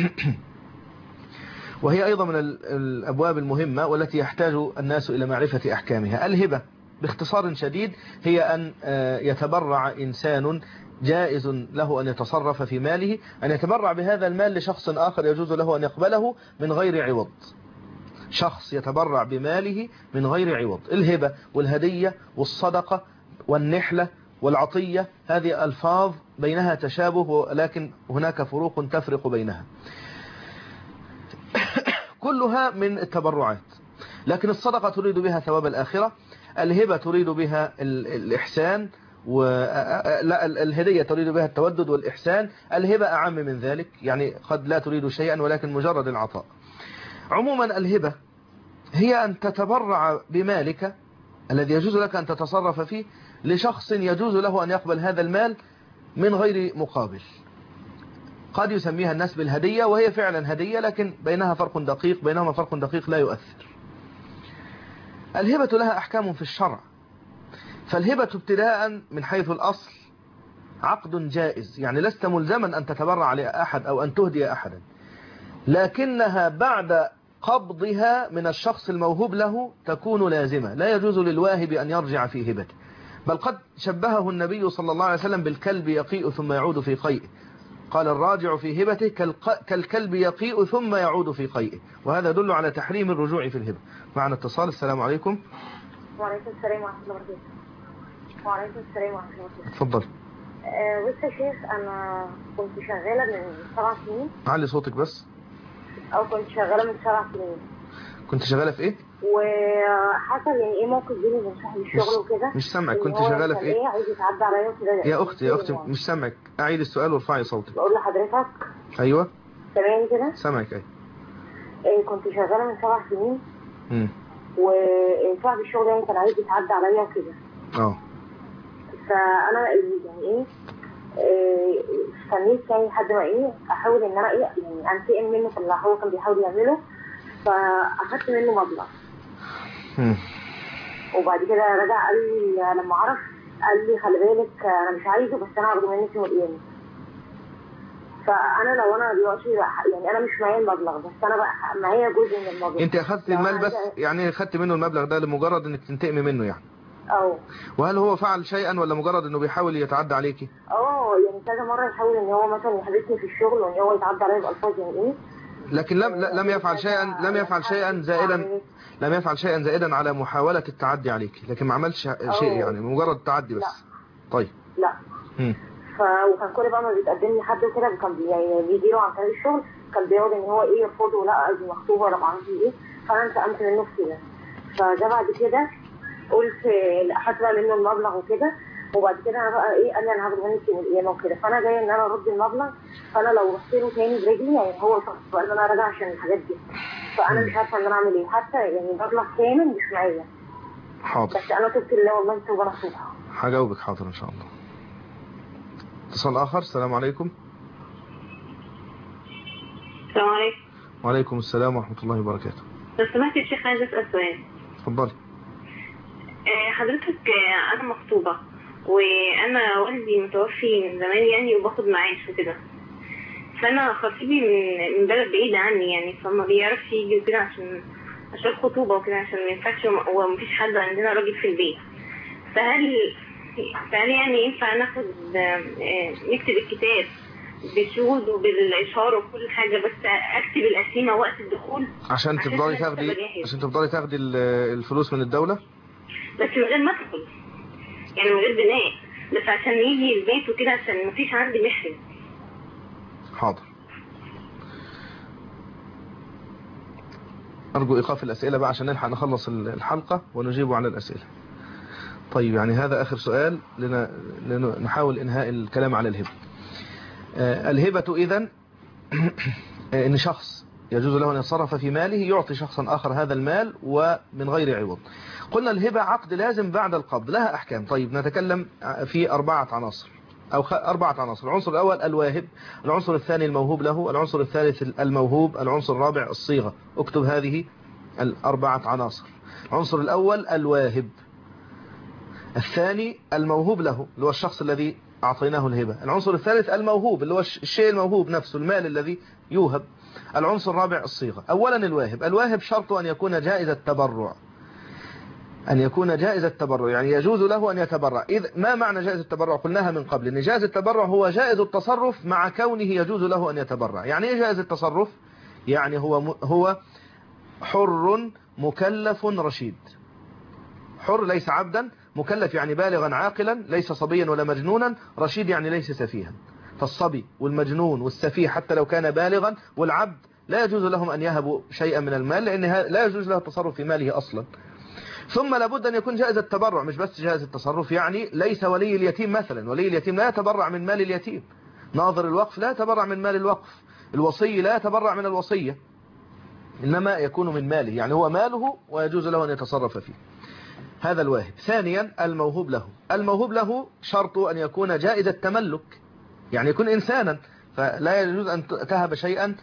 وهي أيضا من الأبواب المهمة والتي يحتاج الناس إلى معرفة أحكامها. الهبة باختصار شديد هي أن يتبرع إنسان جائز له أن يتصرف في ماله، أن يتبرع بهذا المال لشخص آخر يجوز له أن يقبله من غير عوض. شخص يتبرع بماله من غير عوض. الهبة والهدية والصدقة والنحلة والعطية هذه ألفاظ بينها تشابه، لكن هناك فروق تفرق بينها. كلها من التبرعات، لكن الصدقة تريد بها ثواب الآخرة، الهبة تريد بها الإحسان، ولا الهدية تريد بها التودد والإحسان. الهبة أعم من ذلك، يعني قد لا تريد شيئا ولكن مجرد العطاء. عموما الهبة هي أن تتبرع بمالك الذي يجوز لك أن تتصرف فيه لشخص يجوز له أن يقبل هذا المال من غير مقابل. قد يسميها الناس بالهدية، وهي فعلا هدية، لكن بينها فرق دقيق، بينهما فرق دقيق لا يؤثر. الهبة لها أحكام في الشرع. فالهبة ابتداء من حيث الأصل عقد جائز، يعني لست ملزما أن تتبرع لأحد أو أن تهدي أحدا، لكنها بعد قبضها من الشخص الموهوب له تكون لازمة، لا يجوز للواهب أن يرجع في هبته. بل قد شبهه النبي صلى الله عليه وسلم بالكلب يقيء ثم يعود في قيئه، قال الراجع في هبته كالكلب يقيء ثم يعود في قيئه، وهذا يدل على تحريم الرجوع في الهبة. معنا اتصال. السلام عليكم. وعليكم السلام ورحمة الله وبركاته. وعليكم السلام ورحمة الله وبركاته. اتفضل. أه بص يا شيخ، أنا كنت شغالة من سبع سنين. علي صوتك بس. أو كنت شغالة من سبع سنين. كنت شغالة في إيه؟ وحصل يعني إيه موقف بيني وبين صاحب الشغل وكده. مش سامعك. كنت شغالة في إيه؟ عايز يتعدى عليا وكده. يا أختي يا أختي مش سامعك، أعيد السؤال وارفعي صوتك. بقول لحضرتك. أيوه. سامعني كده؟ سامعك. أيوه. إيه كنت شغالة من سبع سنين. امم. وصاحب الشغل يعني كان عايز يتعدى عليا وكده. اه. فأنا يعني إيه استنيت يعني لحد ما ايه احاول ان انا ايه يعني انتقم منه في اللي هو كان بيحاول يعمله، فاخدت منه مبلغ. وبعد كده رجع قال لي لما عرف قال لي خلي بالك انا مش عايزه بس انا هاخده منك يوم القيامه. فانا لو انا دلوقتي يعني انا مش معايا المبلغ بس انا بقى معايا جزء من المبلغ. انت اخدت المال بس يعني اخدت منه المبلغ ده لمجرد انك تنتقمي منه يعني؟ اه. وهل هو فعل شيئا ولا مجرد انه بيحاول يتعدى عليكي؟ اه يعني كذا مره يحاول ان هو مثلا يحبسني في الشغل وان هو يتعدى عليا بالفاظ يعني ايه. لكن لم لم يفعل شيئا لم يفعل شيئا زائدا لم يفعل شيئا زائدا على محاولة التعدي عليكي، لكن ما عملش شيء يعني مجرد تعدي بس. لا. طيب. لا. امم. ف وكان كل بقى ما بيتقدم لي حد وكده كان يعني بيجي له عن طريق الشغل كان بيقعد ان هو ايه يرفضه، لا قصدي مخطوبه ولا ما اعرفش ايه، فانا انتقمت منه في كده. فجا بعد كده قلت اخدت بقى منه المبلغ وكده، وبعد كده انا بقى ايه قال لي انا هاخد منك يوم القيامه وكده، فانا جايه ان انا ارد المبلغ، فانا لو رحت له تاني برجلي يعني هو بقى ان انا راجع عشان الحاجات دي، فانا مش عارفه ان انا اعمل ايه، حتى يعني مبلغ كامل مش معايا. حاضر. بس انا تبت لله والله توبه نصوحه. هجاوبك حاضر ان شاء الله. اتصال اخر. السلام عليكم. السلام عليكم. وعليكم السلام ورحمه الله وبركاته. لو سمحت يا شيخ عايز اسال سؤال. اتفضلي. حضرتك انا مخطوبه وانا والدي متوفي من زمان يعني وباخد معاش وكده، فانا خطيبي من من بلد بعيده عني يعني، فما بيعرفش يجي وكده عشان عشان الخطوبه وكده، عشان ما ينفعش ومفيش حد عندنا راجل في البيت. فهل فهل يعني ينفع ناخد نكتب الكتاب بالشهود وبالاشاره وكل حاجه، بس اكتب القسيمه وقت الدخول عشان تفضلي تاخدي عشان تفضلي تاخدي الفلوس من الدوله، بس من غير ما ادخل يعني من غير بناء، بس عشان يجي البيت وكده عشان مفيش عندي محرم. حاضر. أرجو إيقاف الأسئلة بقى عشان نلحق نخلص الحلقة ونجيب على الأسئلة. طيب يعني هذا آخر سؤال لنا نحاول إنهاء الكلام على الهبة. آه الهبة إذن إن شخص يجوز له أن يتصرف في ماله يعطي شخصا آخر هذا المال ومن غير عوض. قلنا الهبة عقد لازم بعد القبض، لها أحكام. طيب نتكلم في أربعة عناصر أو أربعة عناصر. العنصر الأول الواهب، العنصر الثاني الموهوب له، العنصر الثالث الموهوب، العنصر الرابع الصيغة. اكتب هذه الأربعة عناصر. العنصر الأول الواهب، الثاني الموهوب له اللي هو الشخص الذي أعطيناه الهبة، العنصر الثالث الموهوب اللي هو الشيء الموهوب نفسه المال الذي يوهب، العنصر الرابع الصيغة. أولا الواهب، الواهب شرط أن يكون جائز التبرع، أن يكون جائز التبرع يعني يجوز له أن يتبرع. إذ ما معنى جائز التبرع؟ قلناها من قبل أن جائز التبرع هو جائز التصرف مع كونه يجوز له أن يتبرع. يعني إيه جائز التصرف؟ يعني هو هو حر مكلف رشيد، حر ليس عبدا، مكلف يعني بالغا عاقلا ليس صبيا ولا مجنونا، رشيد يعني ليس سفيها. فالصبي والمجنون والسفيه حتى لو كان بالغا والعبد لا يجوز لهم أن يهبوا شيئا من المال لأن لا يجوز له التصرف في ماله أصلا. ثم لابد أن يكون جائز التبرع، مش بس جائز التصرف، يعني ليس ولي اليتيم مثلا، ولي اليتيم لا يتبرع من مال اليتيم، ناظر الوقف لا يتبرع من مال الوقف، الوصي لا يتبرع من الوصية، إنما يكون من ماله، يعني هو ماله ويجوز له أن يتصرف فيه. هذا الواهب. ثانيا الموهوب له، الموهوب له شرط أن يكون جائز التملك، يعني يكون إنسانا، فلا يجوز أن تهب شيئا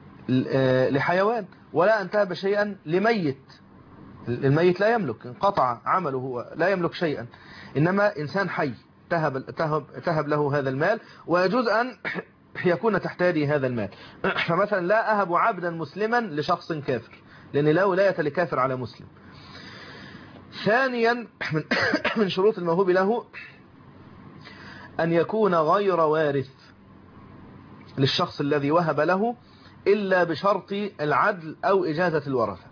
لحيوان ولا أن تهب شيئا لميت، الميت لا يملك، انقطع عمله هو لا يملك شيئا، إنما إنسان حي تهب, تهب, تهب له هذا المال ويجوز أن يكون تحت يده هذا المال. فمثلا لا أهب عبدا مسلما لشخص كافر لأن لا ولاية لكافر على مسلم. ثانيا من شروط الموهوب له أن يكون غير وارث للشخص الذي وهب له إلا بشرط العدل أو إجازة الورثة.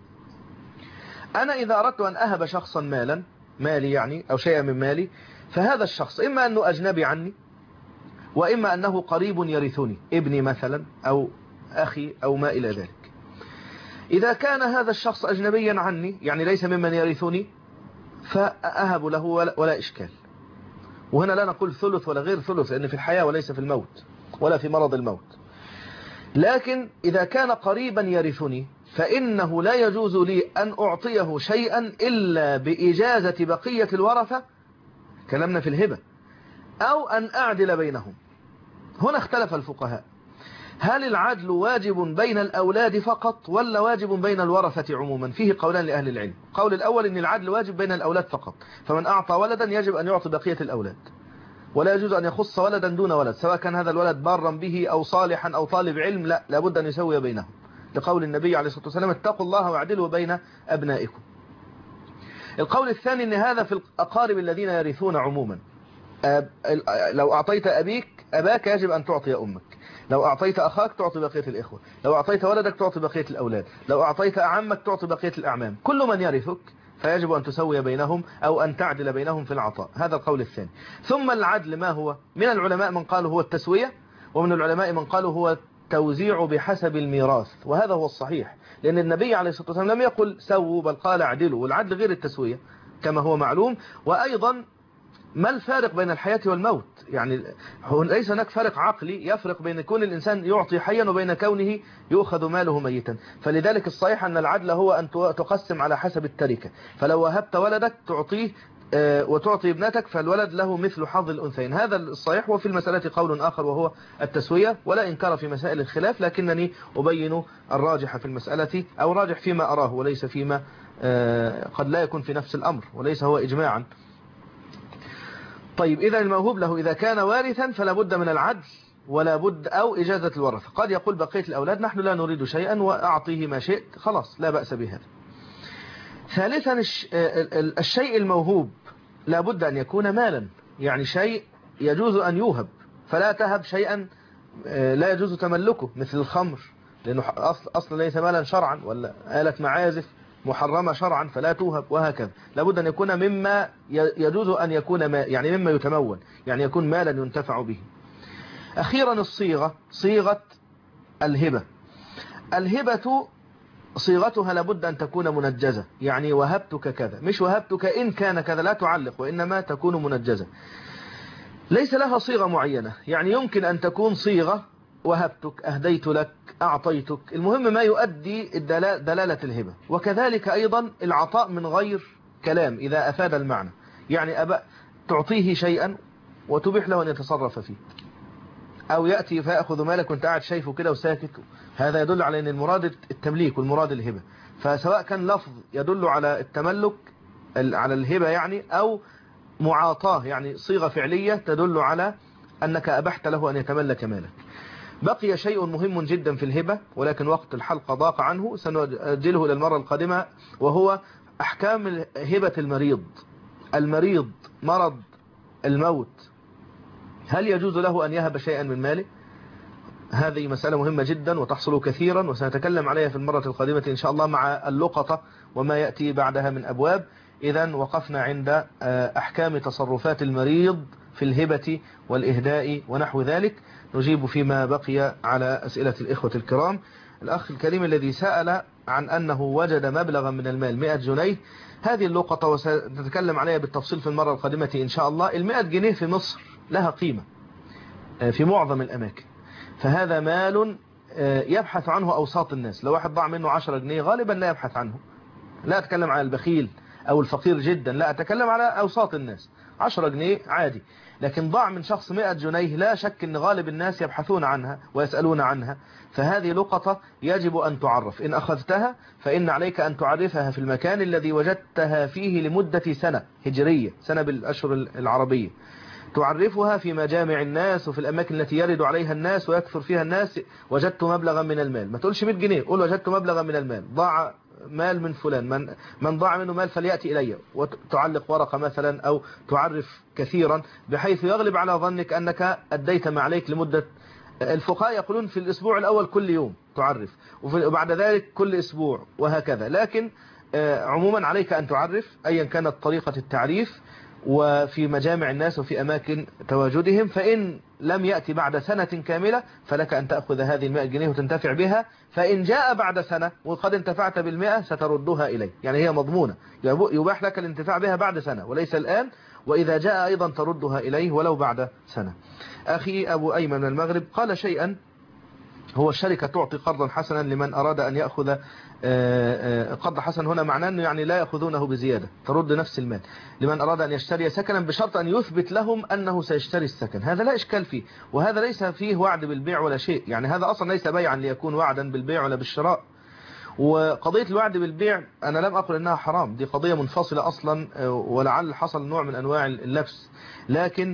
أنا إذا أردت أن أهب شخصا مالا مالي يعني أو شيئا من مالي، فهذا الشخص إما أنه أجنبي عني وإما أنه قريب يرثني، ابني مثلا أو أخي أو ما إلى ذلك. إذا كان هذا الشخص أجنبيا عني يعني ليس ممن يرثني فأهب له ولا إشكال. وهنا لا نقول ثلث ولا غير ثلث لأن في الحياة وليس في الموت ولا في مرض الموت. لكن إذا كان قريبا يرثني فإنه لا يجوز لي أن أعطيه شيئا إلا بإجازة بقية الورثة، كلامنا في الهبة، أو أن أعدل بينهم. هنا اختلف الفقهاء، هل العدل واجب بين الأولاد فقط ولا واجب بين الورثة عموما؟ فيه قولان لأهل العلم. قول الأول إن العدل واجب بين الأولاد فقط، فمن أعطى ولدا يجب أن يعطي بقية الأولاد، ولا يجوز أن يخص ولدا دون ولد سواء كان هذا الولد بارا به أو صالحا أو طالب علم، لا لابد أن يسوي بينهم، لقول النبي عليه الصلاة والسلام اتقوا الله واعدلوا بين أبنائكم. القول الثاني أن هذا في الأقارب الذين يرثون عموما. لو أعطيت أبيك أباك يجب أن تعطي أمك، لو أعطيت أخاك تعطي بقية الإخوة، لو أعطيت ولدك تعطي بقية الأولاد، لو أعطيت أعمك تعطي بقية الأعمام، كل من يرثك فيجب أن تسوي بينهم أو أن تعدل بينهم في العطاء. هذا القول الثاني. ثم العدل ما هو؟ من العلماء من قالوا هو التسوية، ومن العلماء من قالوا هو التوزيع بحسب الميراث، وهذا هو الصحيح، لأن النبي عليه الصلاة والسلام لم يقل سووا بل قال اعدلوا، والعدل غير التسوية كما هو معلوم. وأيضا ما الفارق بين الحياة والموت؟ يعني ليس هناك فرق عقلي يفرق بين كون الإنسان يعطي حيا وبين كونه يؤخذ ماله ميتا. فلذلك الصحيح أن العدل هو أن تقسم على حسب التركة، فلو وهبت ولدك تعطيه وتعطي ابنتك فالولد له مثل حظ الأنثيين، هذا الصحيح. وفي المسألة قول آخر وهو التسوية، ولا إنكار في مسائل الخلاف، لكنني أبين الراجح في المسألة أو راجح فيما أراه وليس فيما قد لا يكون في نفس الأمر وليس هو إجماعا. طيب إذا الموهوب له إذا كان وارثا فلا بد من العدل ولا بد أو إجازة الورثة. قد يقول بقية الأولاد نحن لا نريد شيئا وأعطيه ما شئت، خلاص لا بأس بهذا. ثالثا الشيء الموهوب لا بد أن يكون مالا، يعني شيء يجوز أن يوهب، فلا تهب شيئا لا يجوز تملكه مثل الخمر، لأنه أصل, أصل ليس مالا شرعا، ولا آلة معازف محرمة شرعا فلا توهب، وهكذا. لابد أن يكون مما يجوز أن يكون ما يعني مما يتمول، يعني يكون مالا ينتفع به. أخيرا الصيغة، صيغة الهبة. الهبة صيغتها لابد أن تكون منجزة، يعني وهبتك كذا، مش وهبتك إن كان كذا، لا تعلق، وإنما تكون منجزة. ليس لها صيغة معينة، يعني يمكن أن تكون صيغة وهبتك، أهديت لك، أعطيتك، المهم ما يؤدي دلالة الهبة. وكذلك أيضا العطاء من غير كلام إذا أفاد المعنى، يعني أبا تعطيه شيئا وتبيح له أن يتصرف فيه، أو يأتي فيأخذ مالك وانت قاعد شايفه كده وساكت، هذا يدل على أن المراد التمليك والمراد الهبة. فسواء كان لفظ يدل على التملك على الهبة يعني، أو معاطاه يعني صيغة فعلية تدل على أنك أبحت له أن يتملك مالك. بقي شيء مهم جدا في الهبة ولكن وقت الحلقة ضاق عنه، سنؤجله للمرة القادمة، وهو أحكام هبة المريض. المريض مرض الموت، هل يجوز له أن يهب شيئا من ماله؟ هذه مسألة مهمة جدا وتحصل كثيرا، وسنتكلم عليها في المرة القادمة إن شاء الله مع اللقطة وما يأتي بعدها من أبواب. إذن وقفنا عند أحكام تصرفات المريض في الهبة والإهداء ونحو ذلك. نجيب فيما بقي على أسئلة الإخوة الكرام. الأخ الكريم الذي سأل عن أنه وجد مبلغا من المال مئة جنيه، هذه اللقطة وسنتكلم عليها بالتفصيل في المرة القادمة إن شاء الله. المئة جنيه في مصر لها قيمة في معظم الأماكن، فهذا مال يبحث عنه أوساط الناس. لو واحد ضاع منه عشرة جنيه غالبا لا يبحث عنه، لا أتكلم على البخيل أو الفقير جدا، لا أتكلم على أوساط الناس. عشرة جنيه عادي، لكن ضاع من شخص مئة جنيه لا شك أن غالب الناس يبحثون عنها ويسألون عنها. فهذه لقطة يجب أن تعرف، إن أخذتها فإن عليك أن تعرفها في المكان الذي وجدتها فيه لمدة سنة هجرية، سنة بالأشهر العربية. تعرفها في مجامع الناس وفي الأماكن التي يرد عليها الناس ويكثر فيها الناس. وجدت مبلغا من المال، ما تقولش مئة جنيه، قول وجدت مبلغا من المال، ضاع مال من فلان، من, من ضاع منه مال فليأتي إلي، وتعلق ورقة مثلا أو تعرف كثيرا بحيث يغلب على ظنك أنك أديت ما عليك لمدة. الفقهاء يقولون في الأسبوع الأول كل يوم تعرف، وبعد ذلك كل أسبوع، وهكذا. لكن عموما عليك أن تعرف أيا كانت طريقة التعريف، وفي مجامع الناس وفي أماكن تواجدهم. فإن لم يأتي بعد سنة كاملة فلك أن تأخذ هذه المئة جنيه وتنتفع بها. فإن جاء بعد سنة وقد انتفعت بالمئة ستردها إليه، يعني هي مضمونة، يباح لك الانتفاع بها بعد سنة وليس الآن، وإذا جاء أيضا تردها إليه ولو بعد سنة. أخي أبو أيمن من المغرب قال شيئا، هو الشركة تعطي قرضا حسنا لمن أراد أن يأخذ قرض حسن، هنا معناه أنه يعني لا يأخذونه بزيادة، ترد نفس المال لمن أراد أن يشتري سكنا بشرط أن يثبت لهم أنه سيشتري السكن. هذا لا إشكال فيه، وهذا ليس فيه وعد بالبيع ولا شيء، يعني هذا أصلا ليس بيعا ليكون وعدا بالبيع ولا بالشراء. وقضية الوعد بالبيع أنا لم أقل أنها حرام، دي قضية منفصلة أصلا، ولعل حصل نوع من أنواع اللبس. لكن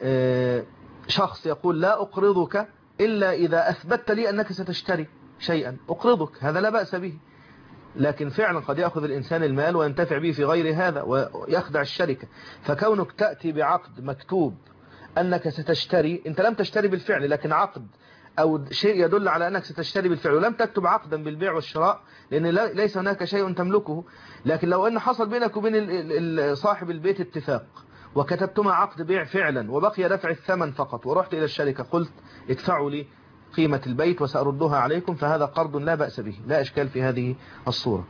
شخص يقول لا أقرضك إلا إذا أثبتت لي أنك ستشتري شيئا، أقرضك، هذا لا بأس به. لكن فعلا قد يأخذ الإنسان المال وينتفع به في غير هذا ويخدع الشركة. فكونك تأتي بعقد مكتوب أنك ستشتري، أنت لم تشتري بالفعل لكن عقد أو شيء يدل على أنك ستشتري بالفعل، ولم تكتب عقدا بالبيع والشراء لأن ليس هناك شيء تملكه. لكن لو أن حصل بينك وبين صاحب البيت اتفاق وكتبتما عقد بيع فعلا وبقي دفع الثمن فقط، ورحت إلى الشركة قلت ادفعوا لي قيمة البيت وسأردها عليكم، فهذا قرض لا بأس به، لا إشكال في هذه الصورة.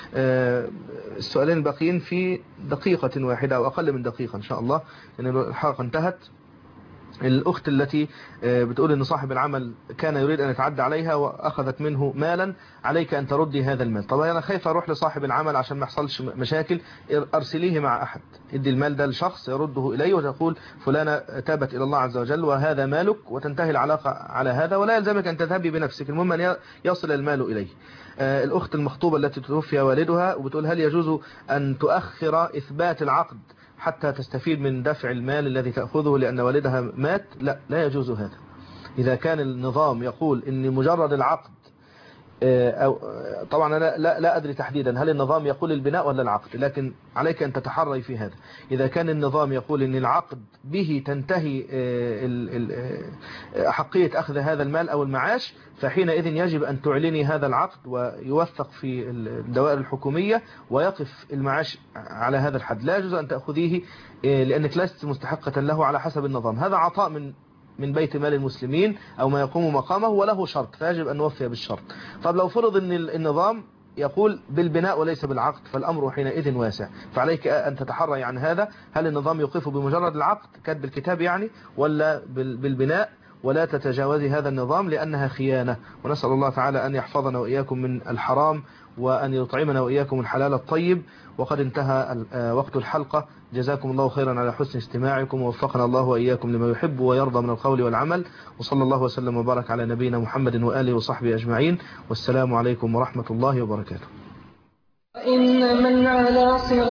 السؤالين الباقيين في دقيقة واحدة أو أقل من دقيقة إن شاء الله، لأن الحلقة انتهت. الأخت التي بتقول أن صاحب العمل كان يريد أن يتعدى عليها وأخذت منه مالا، عليك أن تردي هذا المال. طبعا أنا خايف أروح لصاحب العمل عشان ما يحصلش مشاكل، أرسليه مع أحد، ادي المال ده لشخص يرده إليه وتقول فلانة تابت إلى الله عز وجل وهذا مالك، وتنتهي العلاقة على هذا، ولا يلزمك أن تذهبي بنفسك، المهم أن يصل المال إليه. الأخت المخطوبة التي توفي والدها وبتقول هل يجوز أن تؤخر إثبات العقد حتى تستفيد من دفع المال الذي تأخذه لأن والدها مات؟ لا، لا يجوز هذا. إذا كان النظام يقول أن مجرد العقد، أو طبعا أنا لا, لا أدري تحديدا هل النظام يقول البناء ولا العقد، لكن عليك أن تتحري في هذا. إذا كان النظام يقول أن العقد به تنتهي حقية أخذ هذا المال أو المعاش، فحينئذ يجب أن تعلني هذا العقد ويوثق في الدوائر الحكومية ويقف المعاش على هذا الحد. لا يجوز أن تأخذيه لأنك لست مستحقة له على حسب النظام. هذا عطاء من من بيت مال المسلمين أو ما يقوم مقامه وله شرط، فيجب أن نوفي بالشرط. طب لو فرض أن النظام يقول بالبناء وليس بالعقد، فالأمر حينئذ واسع، فعليك أن تتحري عن هذا. هل النظام يوقفه بمجرد العقد كتب الكتاب يعني، ولا بالبناء؟ ولا تتجاوزي هذا النظام لأنها خيانة. ونسأل الله تعالى أن يحفظنا وإياكم من الحرام وأن يطعمنا وإياكم الحلال الطيب. وقد انتهى وقت الحلقة. جزاكم الله خيرا على حسن استماعكم، ووفقنا الله وإياكم لما يحب ويرضى من القول والعمل. وصلى الله وسلم وبارك على نبينا محمد وآله وصحبه أجمعين، والسلام عليكم ورحمة الله وبركاته. إن من على صراط